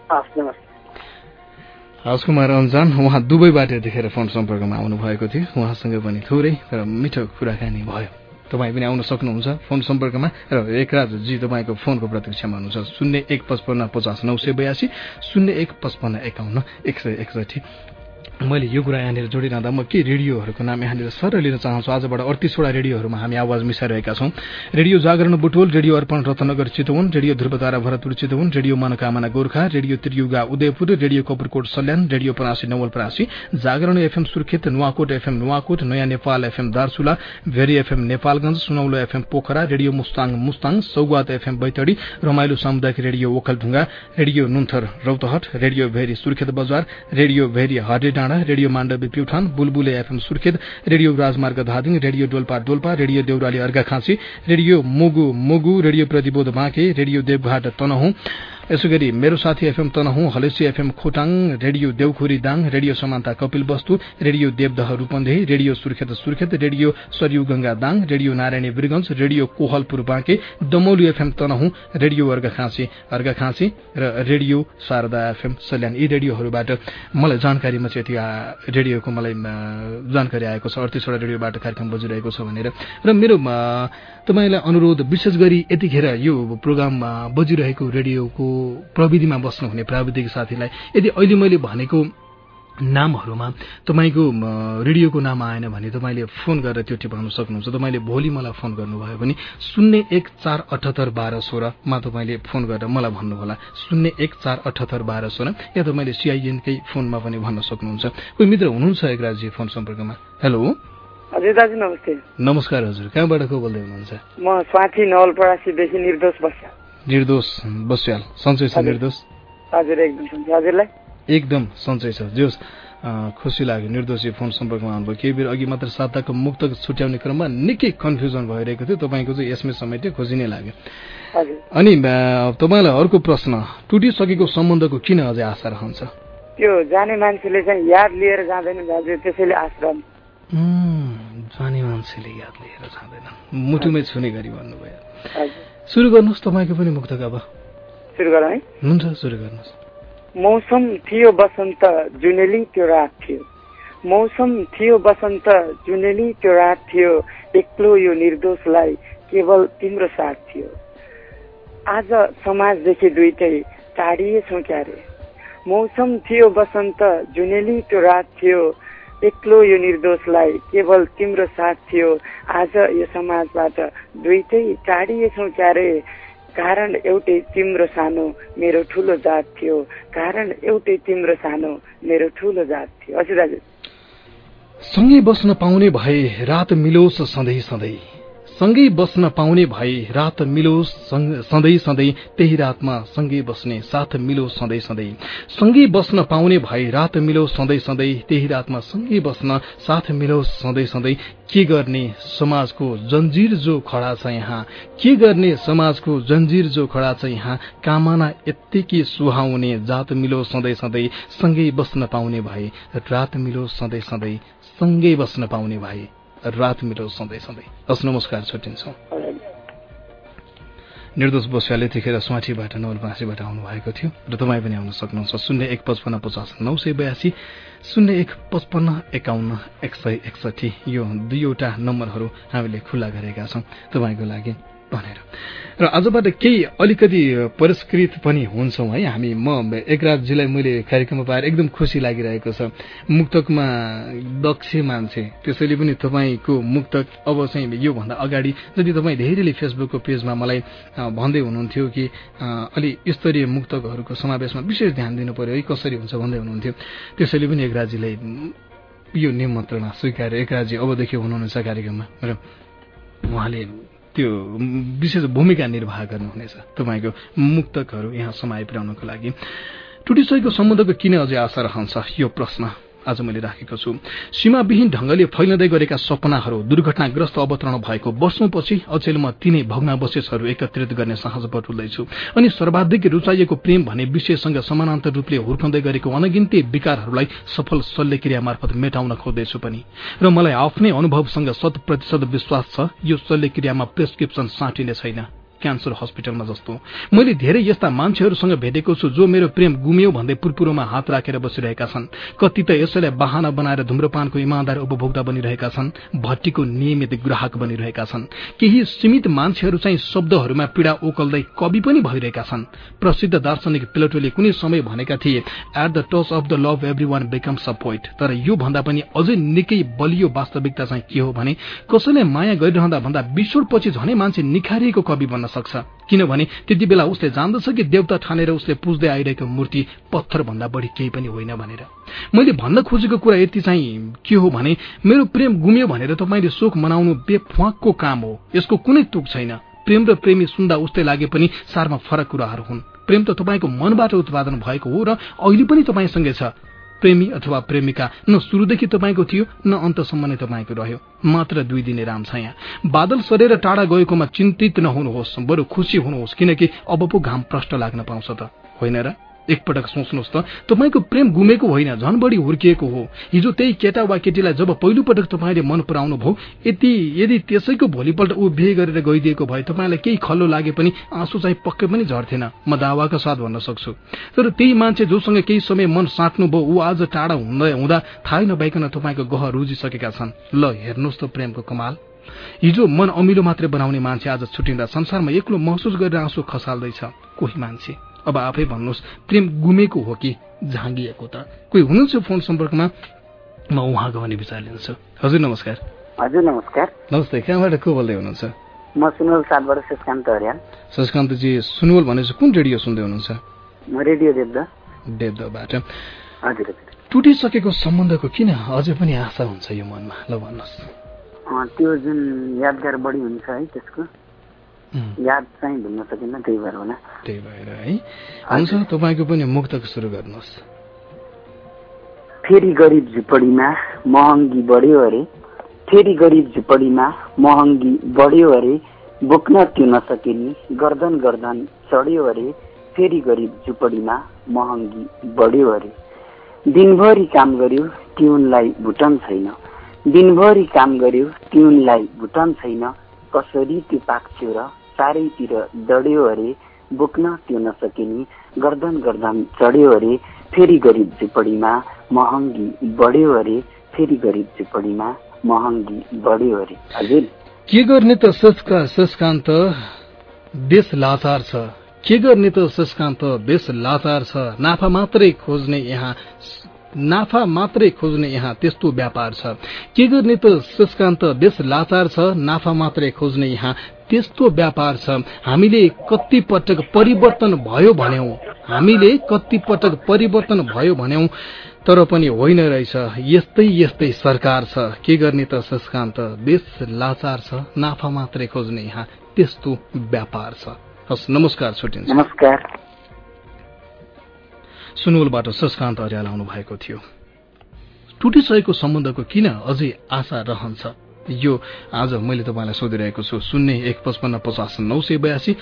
Speaker 2: राजकुमार अन्जान उहाँ दुबईबाट यतिखेर फोन सम्पर्कमा आउनु भएको थियो। उहाँसँग पनि थोरै तर मिठो कुराकानी भयो। तपाईँ पनि आउन सक्नुहुन्छ फोन सम्पर्कमा र एकराजजी तपाईँको फोनको प्रतीक्षामा हुनुहुन्छ। 0155 50 982 0155 51 161। मैले यो कुरा यहाँनिर जोडिरहँदा म के रेडियोहरूको नाम यहाँनिर सर लिन चाहन्छु। आजबाट 38वटा रेडियोहरूमा हामी आवाज मिसाइरहेका छौँ। Radio Jagaran Butwal, radio Arpan Ratnanagar Chitwan, radio Dhruvatara Bharatpur Chitwan, radio Manokamana Gorkha, radio Triyuga Udayapur, radio Kapurkot Salyan, radio Parasi Nawalparasi, Jagaran FM Surkhet, Nuwakot FM Nuwakot, Naya Nepal FM Darchula, Bheri FM Nepalgunj, Sunaulo FM Pokhara, radio Mustang, Saugat FM Baitadi, Ramailo Samudayik radio Okhaldhunga, radio Nunthar Rautahat, radio Bheri Surkhet Bazar, radio Bheri Hardedanda, radio Mandavi Pyuthan, Bulbule FM Surkhet, radio राजमार्ग Dhading, radio Dolpa, radio Deurali Arghakhanchi, radio Mugu, radio Pratibodh Banke, radio देवघाट तनहुँ, यसैगरी Mero Sathi FM Tanahun, Halesi FM Khotang, radio Deukhuri Dang, radio Samanata Kapilvastu, radio Devdaha Rupandehi, radio Surkhet, radio Saryu Ganga Dang, radio Narayani Birgunj, radio Kohalpur Banke, Damauli FM Tanahun, radio Arghakhanchi र radio Sharada FM Salyan. यी रेडियोहरूबाट मलाई जानकारीमा चाहिँ त्यो रेडियोको मलाई जानकारी आएको छ। 38वटा रेडियोबाट कार्यक्रम बजिरहेको छ भनेर। र मेरो तपाईलाई अनुरोध, विशेष गरी यतिखेर यो प्रोग्राम बजिरहेको रेडियोको प्रविधिमा बस्नुहुने प्राविधिक साथीलाई यदि अहिले मैले भनेको नामहरूमा तपाईँको रेडियोको नाम आएन भने तपाईँले फोन गरेर त्यो टिपाउन सक्नुहुन्छ। तपाईँले भोलि मलाई फोन गर्नुभयो भने 01481216 मा तपाईँले फोन गरेर मलाई भन्नुहोला, 01481216, या तपाईँले CIN-कै फोनमा पनि भन्न सक्नुहुन्छ। कोही मित्र हुनुहुन्छ एकराजी फोन सम्पर्कमा? हेलो
Speaker 5: हजुर दाजु नमस्ते।
Speaker 2: नमस्कार हजुर, कहाँबाट को बोल्दै हुनुहुन्छ?
Speaker 5: म स्वाथी नवलपरासीदेखि निर्दोष
Speaker 2: बस्याल। सन्चै छ निर्दोष?
Speaker 5: हजुर एकदम सन्चै। हजुरलाई?
Speaker 2: एकदम सन्चै छ। जोस् खुसी लाग्यो निर्दोषी फोन सम्पर्कमा आउनुभयो। केही बेर अघि मात्र साताको मुक्तक छुट्याउने क्रममा निकै कन्फ्युजन भइरहेको थियो। तपाईँको चाहिँ यसमै समेट्यो, खोजी नै लाग्यो। अनि तपाईँलाई अर्को प्रश्न, टुटिसकेको सम्बन्धको किन अझै आशा रहन्छ?
Speaker 5: त्यो जाने मान्छेले चाहिँ याद लिएर जाँदैन दाजु, त्यसैले आश्रम।
Speaker 2: जाने मान्छेले याद लिएर जाँदैन, मुटुमै छुने गरी भन्नुभयो। सुरु गर्नुहोस् तपाईँको पनि मुक्तक। अब
Speaker 5: सुरु गरौँ है?
Speaker 2: हुन्छ, सुरु गर्नुहोस्।
Speaker 5: मौसम थियो बसन्त जुनेली त्यो रात थियो, मौसम थियो बसन्त जुनेली त्यो रात थियो, एक्लो यो निर्दोषलाई केवल तिम्रो साथ थियो। आज समाजदेखि दुईटै टाढिएछौँ क्यारे, मौसम थियो बसन्त जुनेली त्यो रात थियो, एक्लो यो निर्दोषलाई केवल तिम्रो साथ थियो। आज यो समाजबाट दुईटै टाढिएछौँ क्यारे, कारण एउटै तिम्रो सानो मेरो ठुलो जात थियो, कारण एउटै तिम्रो सानो मेरो ठुलो जात थियो। हजुर दाजु।
Speaker 2: सँगै बस्न पाउने भए रात मिलोस् सधैँ सधैँ, सँगै बस्न पाउने भए रात मिलोस् सधैँ सधैँ, त्यही रातमा सँगै बस्ने साथ मिलोस् सधैँ सधैँ, सँगै बस्न पाउने भए रात मिलोस् सधैँ सधैँ, त्यही रातमा सँगै बस्न साथ मिलोस् सधैँ सधैँ। के गर्ने समाजको जन्जिर जो खडा छ यहाँ, के गर्ने समाजको जन्जिर जो खडा छ यहाँ, कामना यत्तिकै सुहाउने जात मिलोस् सधैँ सधैँ, सँगै बस्न पाउने भए रात मिलोस् सधैँ सधैँ, सँगै बस्न पाउने भए रात मिलोस् सधैँ सधैँ। हस्, नमस्कार, छुट्टिन्छौँ। निर्दोष बस्याले यतिखेर स्वाठीबाट नवलपरासीबाट आउनु भएको थियो र तपाईँ पनि आउन सक्नुहुन्छ। 015550 982 यो दुईवटा नम्बरहरू हामीले खुल्ला गरेका छौँ तपाईँको लागि भनेर। र आजबाट केही अलिकति परिष्कृत पनि हुन्छौँ है हामी। म एकराजजीलाई मैले कार्यक्रममा पाएर एकदम खुसी लागिरहेको छ। मुक्तकमा दक्ष मान्छे, त्यसैले पनि तपाईँको मुक्तक अब चाहिँ योभन्दा अगाडि जति तपाईँ धेरैले फेसबुकको पेजमा मलाई भन्दै हुनुहुन्थ्यो कि अलि स्तरीय मुक्तकहरूको समावेशमा विशेष ध्यान दिनु पर्यो है, कसरी हुन्छ भन्दै हुनुहुन्थ्यो। त्यसैले पनि एकराजजीलाई यो निमन्त्रणा स्वीकार, एकराजी अबदेखि हुनुहुनेछ कार्यक्रममा र उहाँले त्यो विशेष भूमिका निर्वाह गर्नुहुनेछ तपाईँको मुक्तकहरू यहाँ समाए पुर्याउनको लागि। टुटिसकेको सम्बन्धको किन अझै आशा रहन्छ, यो प्रश्न आज मैले राखेको छु। सीमाविहीन ढंगले फैलिँदै गरेका सपनाहरू दुर्घटनाग्रस्त अवतरण भएको वर्षौंपछि अचेलमा तिनै भग्नावशेषहरू एकत्रित गर्ने साहस बटुल्दैछु। अनि सर्वाधिक रुचाइएको प्रेम भन्ने विषयसँग समानान्तर रूपले हुर्कँदै गरेको अनगिन्ती विकारहरूलाई सफल शल्यक्रिया मार्फत मेटाउन खोज्दैछु पनि। र मलाई आफ्नै अनुभवसँग 100% विश्वास छ यो शल्यक्रियामा प्रेस्क्रिप्सन साटिने छैन। क्यान्सर हस्पिटलमा जस्तो। मैले धेरै यस्ता मान्छेहरूसँग भेटेको छु जो मेरो प्रेम गुम्यो भन्दै पुरपुरोमा हात राखेर बसिरहेका छन्। कति त यसैलाई बहाना बनाएर धुम्रपानको इमानदार उपभोक्ता बनिरहेका छन्, भट्टीको नियमित ग्राहक बनिरहेका छन्। केही सीमित मान्छेहरू चाहिँ शब्दहरूमा पीडा ओकल्दै कवि पनि भइरहेका छन्। प्रसिद्ध दार्शनिक प्लेटोले कुनै समय भनेका थिए, at the touch of the love everyone becomes a poet. तर यो भन्दा पनि अझै निकै बलियो वास्तविकता चाहिँ के हो भने कसैलाई माया गरिरहँदा भन्दा 20 वर्षपछि झनै मान्छे निखारिएको कवि बन्न सक्छ। किनभने त्यति बेला उसले जान्दछ कि देवता ठानेर उसले पुज्दै आइरहेको मूर्ति पत्थर भन्दा बढी केही पनि होइन भनेर। मैले भन्न खोजेको कुरा यति चाहिँ के हो भने मेरो प्रेम गुम्यो भनेर तपाईले शोक मनाउनु बेफ्वाकको काम हो। यसको कुनै तुक छैन। प्रेम र प्रेमी सुन्दा उस्तै लागे पनि सारमा फरक कुराहरू हुन्। प्रेम त तपाईको मनबाट उत्पादन भएको हो र अहिले पनि तपाईसँगै छ। प्रेमी अथवा प्रेमिका न सुरुदेखि तपाईको थियो न अन्तसम्म नै तपाईको रह्यो। मात्र 2 दिने रामछाया। बादल सरेर टाढा गएकोमा चिन्तित नहुनुहोस्, बरु खुशी हुनुहोस्, किनकि अब पो घाम प्रष्ट लाग्न पाउँछ त, होइन र? एकपटक सोच्नुहोस् त, तपाईको प्रेम गुमेको होइन, झन बढी हुर्किएको हो। हिजो त्यही केटा वा केटीलाई जब पहिलो पटक तपाईले मन पराउनु भयो, यदि त्यसैको भोलिपल्ट ऊ बिहे गरेर गइदिएको भए तपाईलाई केही खल्लो लागे पनि आँसु चाहिँ पक्कै पनि झर्थेन। म दावाका साथ भन्न सक्छु। तर त्यही मान्छे जोसँग केही समय मन साट्नु भयो, ऊ आज टाढा हुँदा थाहै नभइकन तपाईको गह रुजिसकेका छन्। ल हेर्नुहोस् त प्रेमको कमाल। हिजो मन अमिलो मात्रै बनाउने मान्छे आज छुटिँदा संसारमा एक्लो महसुस गरेर आँसु खसाल्दैछ कोही मान्छे। अब आफै भन्नुहोस्, प्रेम गुमेको हो कि झाँगिएको त? कोही हुनुहुन्छ फोन सम्पर्कमा, म उहाँको भने विचार लिन्छु। हजुर नमस्कार।
Speaker 5: हजुर नमस्कार।
Speaker 2: नमस्ते, कहाँबाट को बोल्दै हुनुहुन्छ?
Speaker 5: म सुनवल 7 बाट शशकान्त अर्याल।
Speaker 2: शशकान्तजी, सुनवल भनेपछि कुन रेडियो सुन्दै हुनुहुन्छ?
Speaker 5: म रेडियो
Speaker 2: देवदाबाट।
Speaker 5: हजुर।
Speaker 2: टुटिसकेको सम्बन्धको किन अझै पनि आशा हुन्छ यो मनमा? ल भन्नुहोस्।
Speaker 5: त्यो जुन यादगार बढी हुन्छ है, त्यसको याद चाहिँ भुल्न सकिन्न, त्यही भएर होला।
Speaker 2: त्यही भएर है। हुन्छ, तपाईको पनि मुक्तक सुरु गर्नुहोस्।
Speaker 5: फेरि गरिब झुपडीमा महँगी बढ्यो अरे, फेरि गरिब झुपडीमा महँगी बढ्यो अरे, बोक्न त्यो नसकेनी गर्दन गर्दन चढ्यो अरे, फेरि गरिब झुपडीमा महँगी बढ्यो अरे। दिनभरि काम गर्यो तिउनलाई भुटन छैन, दिनभरि काम गर्यो तिउनलाई भुटन छैन, कसरी त्यो पाक्छ्यो र चारैतिर डढ्यो अरे, बोक्न त्यो नसकेनी गर्दन गर्दन चढ्यो अरे, फेरि गरिब झुपडीमा महँगी बढ्यो अरे, फेरि गरिब झुपडीमा महँगी बढ्यो अरे। हजुर,
Speaker 2: के गर्ने त शशकान्त, देश लाचार छ। के गर्ने त शशकान्त, देश लाचार छ। नाफा मात्रै खोज्ने यहाँ त्यस्तो व्यापार छ। के गर्ने त शशकान्त, देश लाचार छ। नाफा मात्रै खोज्ने यहाँ त्यस्तो व्यापार छ। हामीले कति पटक परिवर्तन भयो भन्यौं, तर पनि होइन रहेछ, यस्तै सरकार छ। के गर्ने त शशकान्त, देश लाचार छ। नाफा मात्रै खोज्ने यहाँ त्यस्तो व्यापार छ। हस्, नमस्कार, छुट्टिन्छ।
Speaker 5: नमस्कार।
Speaker 2: सुनवलबाट शशकान्त अर्याल आउनु भएको थियो। टुटिसकेको सम्बन्धको किन अझै आशा रहन्छ, यो आज मैले तपाईलाई सोधिरहेको छु। 015550982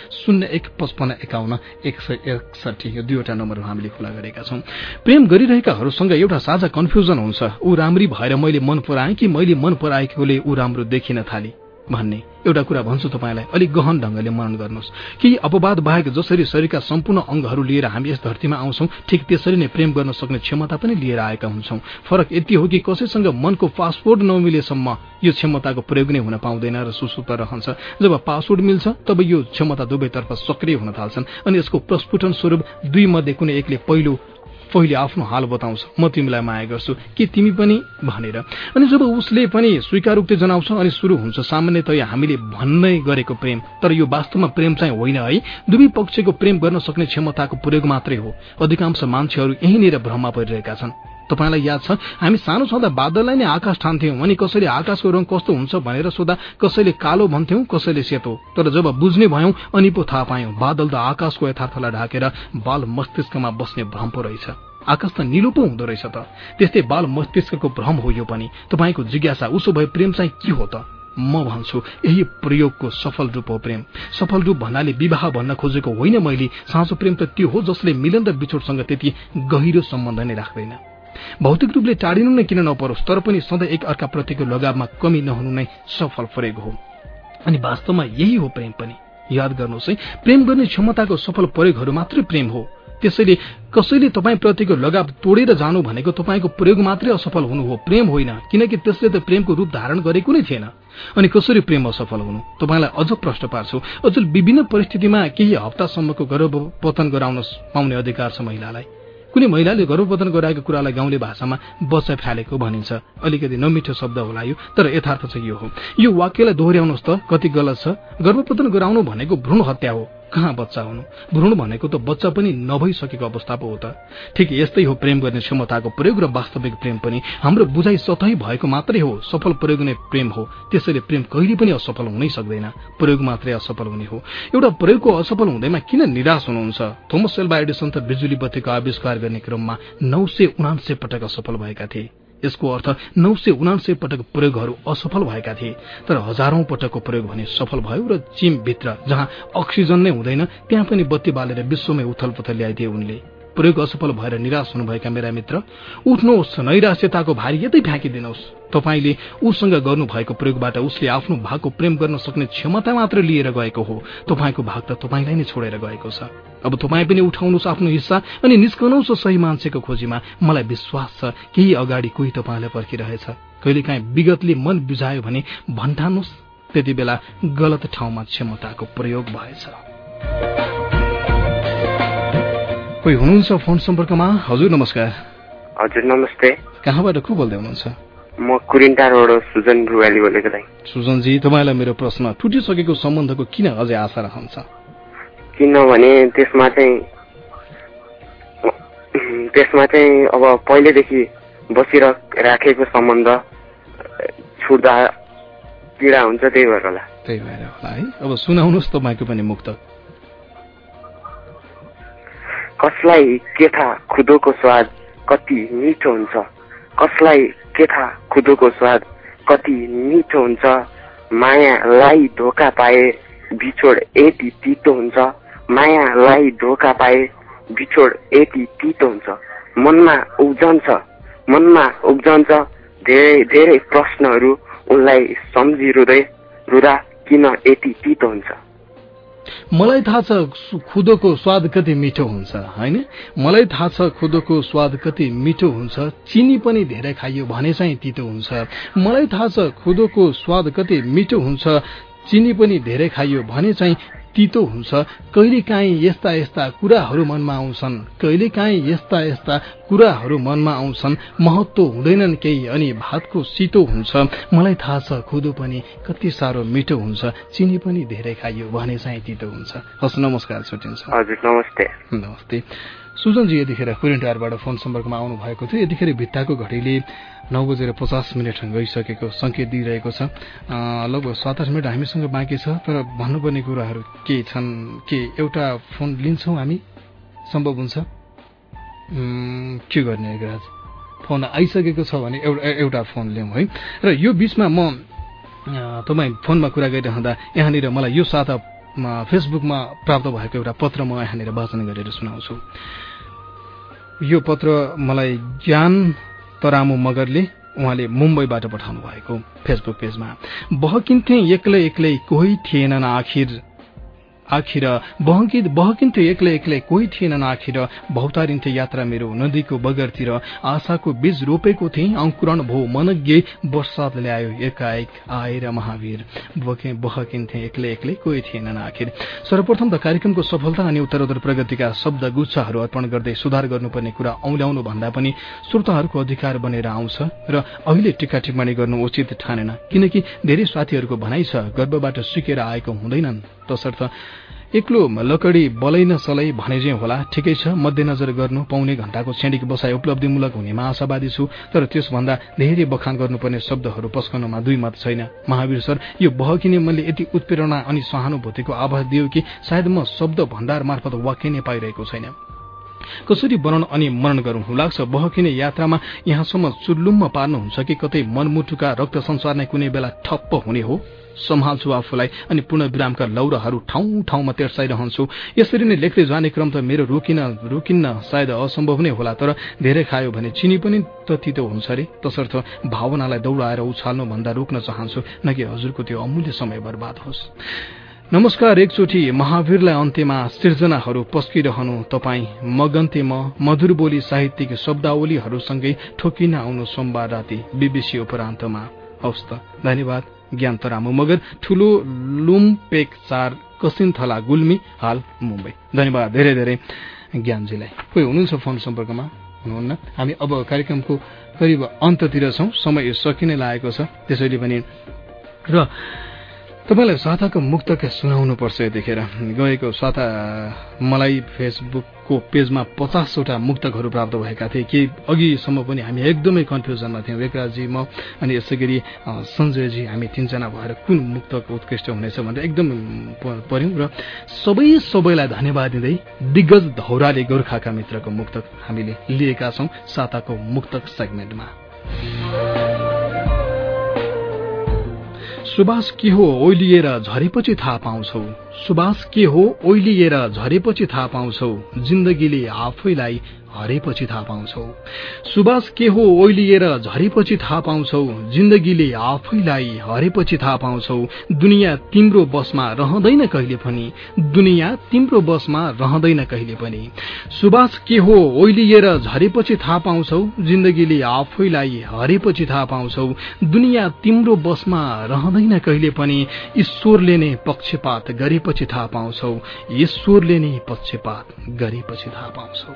Speaker 2: 015555161 यो 2वटा नम्बर हामीले खुला गरेका छौं। प्रेम गरिरहेकाहरूसँग एउटा साझा कन्फ्युजन हुन्छ, ऊ राम्री भएर मैले मन पराएँ कि मैले मन पराएकोले ऊ राम्रो देखिन थाली भन्ने। एउटा कुरा भन्छु तपाईलाई, अलिक गहन ढंगले मनन गर्नुहोस्। केही अपवाद बाहेक जसरी शरीरका सम्पूर्ण अंगहरू लिएर हामी यस धरतीमा आउँछौं, ठीक त्यसरी नै प्रेम गर्न सक्ने क्षमता पनि लिएर आएका हुन्छौं। फरक यति हो कि कसैसँग मनको पासपोर्ट नमिलेसम्म यो क्षमताको प्रयोग नै हुन पाउँदैन र सुसुप्त रहन्छ। जब पासपोर्ट मिल्छ तब यो क्षमता दुवैतर्फ सक्रिय हुन थाल्छन् अनि यसको प्रस्फुटन स्वरूप दुई मध्ये कुनै एकले पहिले आफ्नो हाल बताउँछ, म तिमीलाई माया गर्छु, के तिमी पनि भनेर। अनि जब उसले पनि स्वीकारोक्ति जनाउँछ अनि सुरु हुन्छ सामान्यतया हामीले भन्नै गरेको प्रेम। तर यो वास्तवमा प्रेम चाहिँ होइन है, दुवै पक्षको प्रेम गर्न सक्ने क्षमताको प्रयोग मात्रै हो। अधिकांश मान्छेहरू यहीँनिर भ्रममा परिरहेका छन्। तपाईलाई याद छ, हामी सानो छँदा बादललाई नै आकाश ठान्थ्यौं अनि कसैले आकाशको रंग कस्तो हुन्छ भनेर सोधा कसैले कालो भन्थ्यौं, कसैले सेतो। तर जब बुझ्ने भयौं अनि पो थाहा पायौं बादल त आकाशको यथार्थलाई ढाकेर बाल मस्तिष्कमा बस्ने भ्रम पो रहेछ। आकाश त निलो पो हुँदो रहेछ त। त्यस्तै बाल मस्तिष्कको भ्रम हो यो पनि। तपाईको जिज्ञासा उसो भए प्रेम चाहिँ के हो त? म भन्छु यही प्रयोगको सफल रूप हो प्रेम। सफल रूप भन्नाले विवाह भन्न खोजेको होइन मैले। साँचो प्रेम त त्यो हो जसले मिलन र बिछोडसँग त्यति गहिरो सम्बन्ध नै राख्दैन। भौतिक रूपले टाढिनु नै किन नपरोस्, तर पनि सधैँ एक अर्का प्रतिको लगावमा कमी नहुनु नै सफल प्रयोग हो। अनि वास्तवमा यही हो प्रेम पनि। याद गर्नुहोस् है, प्रेम गर्ने क्षमताको सफल प्रयोगहरू मात्रै प्रेम हो। त्यसैले कसैले तपाईप्रतिको लगाव तोडेर जानु भनेको तपाईको प्रयोग मात्रै असफल हुनु हो, प्रेम होइन, किनकि त्यसले त प्रेमको रूप धारण गरेको नै थिएन। अनि कसरी प्रेम असफल हुनु? तपाईलाई अझ प्रश्न पार्छु। अझ विभिन्न परिस्थितिमा केही हप्तासम्मको गर्भपतन गराउन पाउने अधिकार छ महिलालाई। कुनै महिलाले गर्भपतन गराएको कुरालाई गाउँले भाषामा बच्चा फ्यालेको भनिन्छ। अलिकति नमिठो शब्द होला यो, तर यथार्थ चाहिँ यो हो। यो वाक्यलाई दोहोर्याउनुहोस् त, कति गलत छ। गर्भपतन गराउनु भनेको भ्रूण हत्या हो, कहाँ बच्चा हुनु। भ्रूण भनेको त बच्चा पनि नभइसकेको अवस्था पो हो त। ठिक यस्तै हो प्रेम गर्ने क्षमताको प्रयोग र वास्तविक प्रेम पनि। हाम्रो बुझाइ सतही भएको मात्रै हो, सफल प्रयोग नै प्रेम हो। त्यसैले प्रेम कहिले पनि असफल हुनै सक्दैन, प्रयोग मात्रै असफल हुने हो। एउटा प्रयोगको असफल हुँदैमा किन निराश हुनुहुन्छ? थोमस एल्वा एडिसन त बिजुली बत्तीको आविष्कार गर्ने क्रममा 979 पटक असफल भएका थिए। यसको अर्थ 979 पटक प्रयोगहरू असफल भएका थिए, तर हजारौं पटकको प्रयोग भने सफल भयो र चिमभित्र जहाँ अक्सिजन नै हुँदैन त्यहाँ पनि बत्ती बालेर विश्वमै उथलपुथल ल्याइदिए उनले। प्रयोग असफल भएर निराश हुनुभएका मेरा मित्र, उठ्नुहोस्, नैराश्यताको भारी यतै फ्याँकिदिनुहोस्। तपाईले उसँग गर्नुभएको प्रयोगबाट उसले आफ्नो भागको प्रेम गर्न सक्ने क्षमता मात्र लिएर गएको हो। तपाईको भाग त तपाईलाई नै छोडेर गएको छ। अब तपाई पनि उठाउनुहोस् आफ्नो हिस्सा अनि निस्कनुहोस् सही मान्छेको खोजीमा। मलाई विश्वास छ केही अगाडि कोही तपाईलाई पर्खिरहेछ। कहिलेकाहीँ विगतले मन बुझायो भने भन्ठान्नुहोस्, त्यति बेला गलत ठाउँमा क्षमताको प्रयोग भएछ। कोही हुनुहुन्छ फोन सम्पर्कमा? हजुर नमस्कार।
Speaker 6: हजुर नमस्ते।
Speaker 2: कहाँबाट को बोल्दै हुनुहुन्छ?
Speaker 6: म कुरिन्टारोड सुजन भुवाली बोलेको दाइ।
Speaker 2: सुजनजी, तपाईलाई मेरो प्रश्न, टुटिसकेको सम्बन्धको किन अझै आशा रहन्छ?
Speaker 6: किनभने त्यसमा चाहिँ अब पहिलेदेखि बसिराखेको सम्बन्ध छुट्दा पीडा हुन्छ, त्यही भएर होला।
Speaker 2: त्यही भएर होला है। अब सुनाउनुहोस् तपाईको पनि मुक्त।
Speaker 6: कसलाई के थाहा खुदको स्वाद कति मिठो हुन्छ, कसलाई के थाहा खुदको स्वाद कति मिठो हुन्छ। मायालाई धोका पाए बिछोड यति तितो हुन्छ, मायालाई धोका पाए बिछोड यति तितो हुन्छ। मनमा उब्जन्छ धेरै धेरै प्रश्नहरू, उनलाई सम्झी रुँदा किन यति तितो हुन्छ।
Speaker 2: मलाई थाहा छ खुदको स्वाद कति मिठो हुन्छ, हैन? मलाई थाहा छ खुदको स्वाद कति मिठो हुन्छ, चिनी पनि धेरै खाइयो भने चाहिँ तितो हुन्छ। मलाई थाहा छ खुदको स्वाद कति मिठो हुन्छ, चिनी पनि धेरै खाइयो भने चाहिँ तितो हुन्छ। कहिलेकाहीँ यस्ता यस्ता कुराहरू मनमा आउँछन्, कहिलेकाहीँ यस्ता यस्ता कुराहरू मनमा आउँछन्। महत्त्व हुँदैनन् केही अनि भातको सितो हुन्छ। मलाई थाहा छ खुदो पनि कति साह्रो मिठो हुन्छ, चिनी पनि धेरै खाइयो भने चाहिँ तितो हुन्छ। हस्, नमस्कार, छुट्टिन्छ।
Speaker 6: हजुर नमस्ते।
Speaker 2: नमस्ते। सुजनजी यतिखेर कुरिन्टारबाट फोन सम्पर्कमा आउनु भएको थियो। यतिखेर भित्ताको घडीले 9:50 गइसकेको संकेत दिइरहेको छ। लगभग 7-8 मिनट हामीसँग बाँकी छ, तर भन्नुपर्ने कुराहरू के छन् के एउटा फोन लिन्छौँ हामी? सम्भव हुन्छ? के गर्ने अग्रज? फोन आइसकेको छ भने एउटा फोन लिउँ है। र यो बीचमा म तपाईँ फोनमा कुरा गरिरहँदा यहाँनिर मलाई यो साता फेसबुकमा प्राप्त भएको एउटा पत्र म यहाँनिर वाचन गरेर सुनाउँछु। यो पत्र मलाई ज्ञान तरामु मगरले उहाँले मुम्बईबाट पठाउनु भएको फेसबुक पेजमा। बहकिन्थे एक्लै एक्लै कोही थिएनन् आखिर बहकिन्थ्यो एक्लै एक्लै कोही थिएनन् आखिर। भौतारिन्थे यात्रा मेरो नदीको बगरतिर, आशाको बीज रोपेको थिएँ अंकुरण भो मनज्ञ वर्षात ल्यायो एकाएक आएर महावीर। बहकिन्थे एक्लै एक्लै कोही थिएनन् आखिर। सर्वप्रथम त कार्यक्रमको सफलता अनि उत्तरोत्तर प्रगतिका शब्द गुच्छाहरू अर्पण गर्दै सुधार गर्नुपर्ने कुरा औल्याउनु भन्दा पनि श्रोताहरूको अधिकार बनेर आउँछ र अहिले टिक्का टिप्पणी गर्नु उचित ठानेन, किनकि धेरै साथीहरूको भनाइ छ गर्भबाट सिकेर आएको हुँदैनन्। तसर्थ एक्लो लकडी बलै नसलै भने चाहिँ होला, ठिकै छ। मध्यनजर गर्नु पाउने घण्टाको क्षणिक बसाई उपलब्धिमूलक हुनेमा आशावादी छु, तर त्यसभन्दा धेरै बखान गर्नुपर्ने शब्दहरू पस्कनुमा दुई मत छैन। महावीर सर, यो बहकिने मनले यति उत्प्रेरणा अनि सहानुभूतिको आभास दियो कि सायद म शब्द भण्डार मार्फत वाक्य नै पाइरहेको छैन। कसरी वर्णन अनि मनन गरौं लाग्छ। बहकिने यात्रामा यहाँसम्म चुल्लुम्म पार्नुहुन्छ कि कतै मनमुटुका रक्त संसार नै कुनै बेला ठप्प हुने हो? सम्हाल्छु आफूलाई अनि पूर्ण विरामका लौराहरू ठाउँ ठाउँमा तेर्साइरहन्छु। यसरी नै लेख्दै जाने क्रम त मेरो रोकिन्न सायद असम्भव नै होला, तर धेरै खायो भने चिनी पनि त तितो हुन्छ रे। तसर्थ भावनालाई दौडाएर उछाल्नु भन्दा रोक्न चाहन्छु, न कि हजुरको त्यो अमूल्य समय बर्बाद होस्। नमस्कार, एकचोटि महावीरलाई अन्त्यमा सिर्जनाहरू पस्किरहनु तपाईँ मगन्ते म मधुर बोली साहित्यिक शब्दावलीहरूसँगै ठोकिन आउनु सोमबार राति बीबीसी उपरान्तमा। हवस् त, धन्यवाद ज्ञान तरामु मगर, ठूलो लुम्पेक 4 कसिनथला गुल्मी, हाल मुम्बई। धन्यवाद धेरै धेरै ज्ञानजीलाई। कोही हुनुहुन्छ फोन सम्पर्कमा? हुनुहुन्न। हामी अब कार्यक्रमको करिब अन्ततिर छौं, समय सकिने लागेको छ। त्यसैले पनि र तपाईलाई साताको मुक्तक सुनाउनु पर्छ। यतिखेर गएको साता मलाई फेसबुकको पेजमा 50वटा मुक्तकहरू प्राप्त भएका थिए। केही अघिसम्म पनि हामी एकदमै कन्फ्युजनमा थियौं, एकराजी म अनि यसै गरी सञ्जयजी, हामी तीनजना भएर कुन मुक्तक उत्कृष्ट हुनेछ भनेर एकदम पर्यौं। र सबैलाई धन्यवाद दिँदै दिग्गज धौराले गोर्खाका मित्रको मुक्तक हामीले लिएका छौं साताको मुक्तक सेगमेन्टमा। सुबास के हो ओइलिएर झरेपछि थाहा पाउँछौ, सुबास के हो ओइलिएर झरेपछि थाहा पाउँछौ, जिन्दगीले आफैलाई हरेपछि थाहा पाउँछौ। सुबास के हो ओइलिएर झरेपछि थाहा पाउँछौ, जिन्दगीले आफैलाई हरेपछि थाहा पाउँछौ। दुनियाँ तिम्रो बसमा रहँदैन कहिले पनि, दुनियाँ तिम्रो बसमा रहँदैन कहिले पनि। सुबास के हो ओइलिएर झरेपछि थाहा पाउँछौ, जिन्दगीले आफैलाई हरेपछि थाहा पाउँछौ। दुनियाँ तिम्रो बसमा रहँदैन कहिले पनि, ईश्वरले नै पक्षपात गरेपछि थाहा पाउँछौ, ईश्वरले नै पक्षपात गरेपछि थाहा पाउँछौ।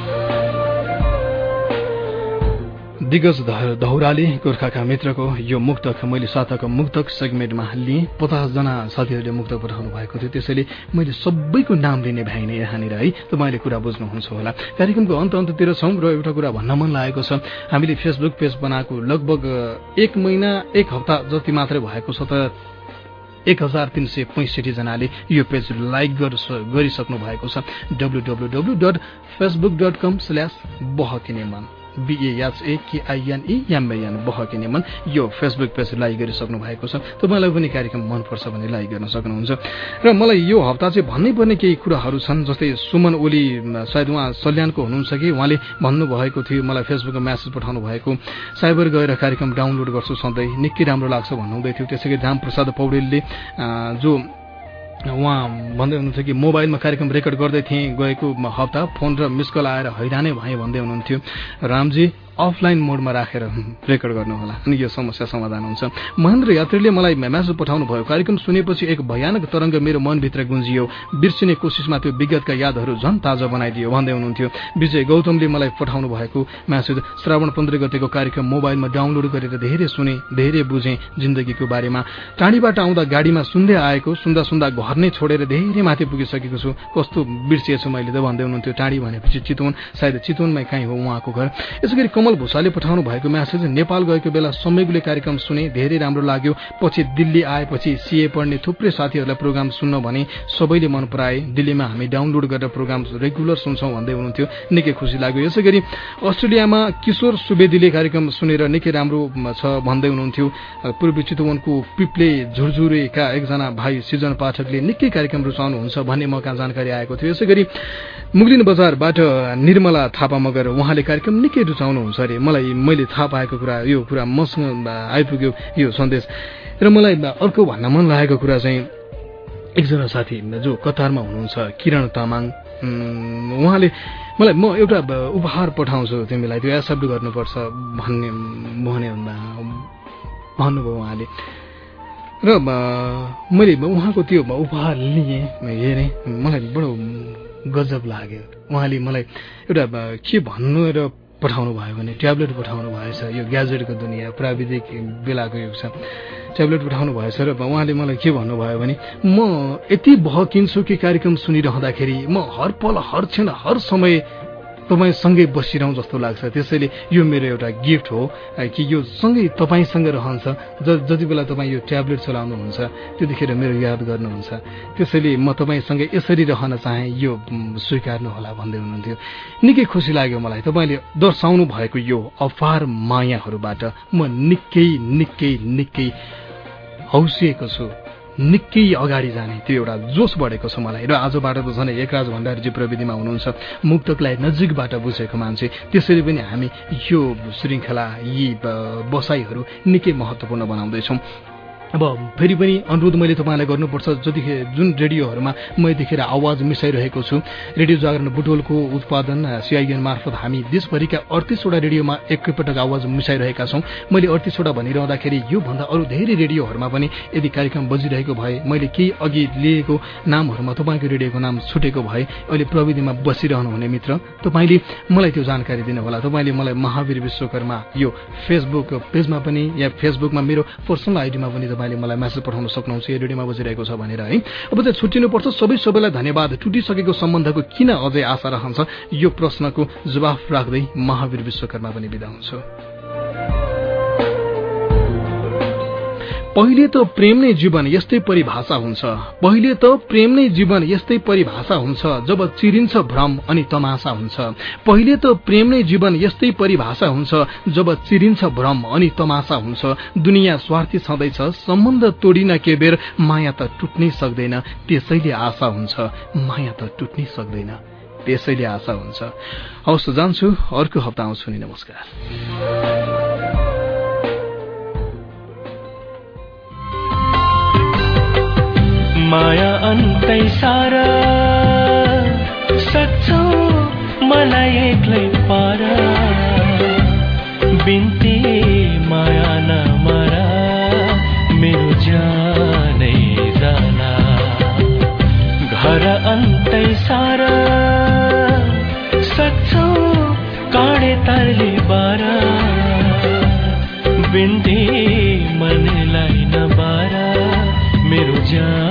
Speaker 2: दिग्गज धौराले गोर्खाका मित्रको यो मुक्तक मैले साताको मुक्तक सेगमेन्टमा लिएँ। 50 जना साथीहरूले मुक्तक पठाउनु भएको थियो, त्यसैले मैले सबैको नाम लिने भ्याइने यहाँनिर है। तपाईले कुरा बुझ्नुहुन्छ होला। कार्यक्रमको अन्ततिर छौं र एउटा कुरा भन्न मन लागेको छ। हामीले फेसबुक पेज बनाएको लगभग 1 महिना 1 हप्ता जति मात्रै भएको छ, त 1365 जनाले यो पेज लाइक गरिसक्नु भएको छ। www.facebook.com/बहकिनेमन BAHAKINEMAN बहकिनेमन यो फेसबुक पेज लाइक गरिसक्नु भएको छ। तपाईलाई पनि कार्यक्रम मनपर्छ भने लाइक गर्न सक्नुहुन्छ। र मलाई यो हप्ता चाहिँ भन्नै पर्ने केही कुराहरू छन्। जस्तै सुमन ओली, सायद उहाँ सल्यानको हुनुहुन्छ कि, उहाँले भन्नुभएको थियो, मलाई फेसबुकमा मेसेज पठाउनु भएको, साइबर गएर कार्यक्रम डाउनलोड गर्छु सधैँ, निकै राम्रो लाग्छ भन्नुहुँदै थियो। त्यसैगरी रामप्रसाद पौडेलले जो उहाँ भन्दै हुनुहुन्थ्यो कि मोबाइलमा कार्यक्रम रेकर्ड गर्दै थिएँ गएको हप्ता, फोन र मिस कल आएर हैरानै भएँ भन्दै हुनुहुन्थ्यो। रामजी अफलाइन मोडमा राखेर रेकर्ड गर्नुहोला अनि यो समस्या समाधान हुन्छ। महेन्द्र यात्रीले मलाई मेसेज पठाउनु भयो, कार्यक्रम सुनेपछि एक भयानक तरंग मेरो मनभित्र गुन्जियो, बिर्सिने कोसिसमा त्यो विगतका यादहरू झन ताजा बनाइदियो भन्दै हुनुहुन्थ्यो। विजय गौतमले मलाई पठाउनु भएको मेसेज, श्रावण 15 गतेको कार्यक्रम मोबाइलमा डाउनलोड गरेर धेरै सुने, धेरै बुझे जिन्दगीको बारेमा। टाढीबाट आउँदा गाडीमा सुन्दै आएको, सुन्दा सुन्दा घर नै छोडेर धेरै माथि पुगिसकेको छु, कस्तो बिर्सिएछु मैले त भन्दै हुनुहुन्थ्यो। टाढी भनेपछि चितवन, सायद चितवनमै कहीँ हो उहाँको घर। यसैगरी कमल भूषाले पठाउनु भएको मेसेज, नेपाल गएको बेला समयगुले कार्यक्रम सुने, धेरै राम्रो लाग्यो। पछि दिल्ली आएपछि सीए पढ्ने थुप्रै साथीहरूलाई प्रोग्राम सुन्न भने सबैले मन पराए। दिल्लीमा हामी डाउनलोड गरेर प्रोग्राम रेगुलर सुन्छौं भन्दै हुनुहुन्थ्यो, निकै खुसी लाग्यो। यसैगरी अस्ट्रेलियामा किशोर सुवेदीले कार्यक्रम सुनेर निकै राम्रो छ भन्दै हुनुहुन्थ्यो। पूर्वी चितवनको पिप्ले झुरझुरेका एकजना भाइ सिजन पाठकले निकै कार्यक्रम रुचाउनुहुन्छ भन्ने मका जानकारी आएको थियो। यसैगरी मुगलिन बजारबाट निर्मला थापा मगर, उहाँले कार्यक्रम निकै रुचाउनुहुन्छ अरे। मैले थाहा पाएको कुरा, यो कुरा मसँग आइपुग्यो यो सन्देश। र मलाई अर्को भन्न मन लागेको कुरा चाहिँ, एकजना साथी जो कतारमा हुनुहुन्छ किरण तामाङ, उहाँले मलाई म एउटा उपहार पठाउँछु तिमीलाई, त्यो एक्सेप्ट गर्नुपर्छ भन्नुभयो उहाँले। र मैले उहाँको त्यो उपहार लिएँ, हेरेँ, मलाई बडो गजब लाग्यो। उहाँले मलाई एउटा के भन्नु र पठाउनु भयो भने ट्याब्लेट पठाउनु भएछ। यो ग्याजेटको दुनियाँ, प्राविधिक बेलाको युग छ। ट्याब्लेट पठाउनु भएछ र उहाँले मलाई के भन्नुभयो भने, म यति बहकिन्छु कि कार्यक्रम सुनिरहँदाखेरि म हर पल, हर क्षण, हर समय तपाईसँगै बसिरहँ जस्तो लाग्छ। त्यसैले यो मेरो एउटा गिफ्ट हो कि यो सँगै तपाईसँग रहन्छ। जति बेला तपाईँ यो ट्याब्लेट चलाउनुहुन्छ त्यतिखेर मेरो याद गर्नुहुन्छ। त्यसैले म तपाईसँगै यसरी रहन चाहे, यो स्वीकार्नु होला भन्दै हुनुहुन्थ्यो। निकै खुसी लाग्यो मलाई तपाईले दर्शाउनु भएको यो अपार मायाहरूबाट। म निकै हौसिएको छु, निकै अगाडि जाने त्यो एउटा जोश बढेको छ मलाई। र आजबाट त झनै एकराज भण्डारीजी प्रविधिमा हुनुहुन्छ, मुक्तकलाई नजिकबाट बुझेको मान्छे। त्यसैले पनि हामी यो श्रृङ्खला, यी बसाइहरू निकै महत्त्वपूर्ण बनाउँदैछौँ। अब फेरि पनि अनुरोध मैले तपाईँलाई गर्नुपर्छ, जतिखेर जुन रेडियोहरूमा म यतिखेर आवाज मिसाइरहेको छु, रेडियो जागरण बुटवलको उत्पादन CIN मार्फत हामी देशभरिका 38वटा रेडियोमा एकैपटक आवाज मिसाइरहेका छौँ। मैले 38वटा भनिरहँदाखेरि योभन्दा अरू धेरै रेडियोहरूमा पनि यदि कार्यक्रम बजिरहेको भए, मैले केही अघि लिएको नामहरूमा तपाईँको रेडियोको नाम छुटेको भए, अहिले प्रविधिमा बसिरहनुहुने मित्र तपाईँले मलाई त्यो जानकारी दिनुहोला। तपाईँले मलाई महावीर विश्वकर्मा यो फेसबुक पेजमा पनि या फेसबुकमा मेरो पर्सनल आइडीमा पनि तपाईँले मलाई मेसेज पठाउन सक्नुहुन्छ, यो रेडियोमा बजिरहेको छ भनेर है। अब चाहिँ छुट्टिनुपर्छ। सबैलाई धन्यवाद। टुटिसकेको सम्बन्धको किन अझै आशा रहन्छ, यो प्रश्नको जवाफ राख्दै महावीर विश्वकर्मा पनि बिदा हुन्छु। पहिले त प्रेम नै जीवन यस्तै परिभाषा हुन्छ, पहिले त प्रेम नै जीवन यस्तै परिभाषा हुन्छ, जब चिरिन्छ भ्रम अनि तमासा हुन्छ। पहिले त प्रेम नै जीवन यस्तै परिभाषा हुन्छ, जब चिरिन्छ भ्रम अनि तमासा हुन्छ। दुनियाँ स्वार्थी छँदैछ, सम्बन्ध तोडिन के बेर, माया त टुट्नै सक्दैन, त्यसैले आशा हुन्छ, माया त टुट्नै सक्दैन, त्यसैले आशा हुन्छ। हवस्, जान्छु, अर्को हप्ता आउँछु नि। नमस्कार।
Speaker 4: माया अन्तै सारा सक्छौ मलाई एक्लै पारा, बिन्ती माया नमरा मेरो जानै जाला। घर अन्तै सारा सक्छौ काँडे तारले बारा, बिन्ती मनलाई नबारा मेरो जान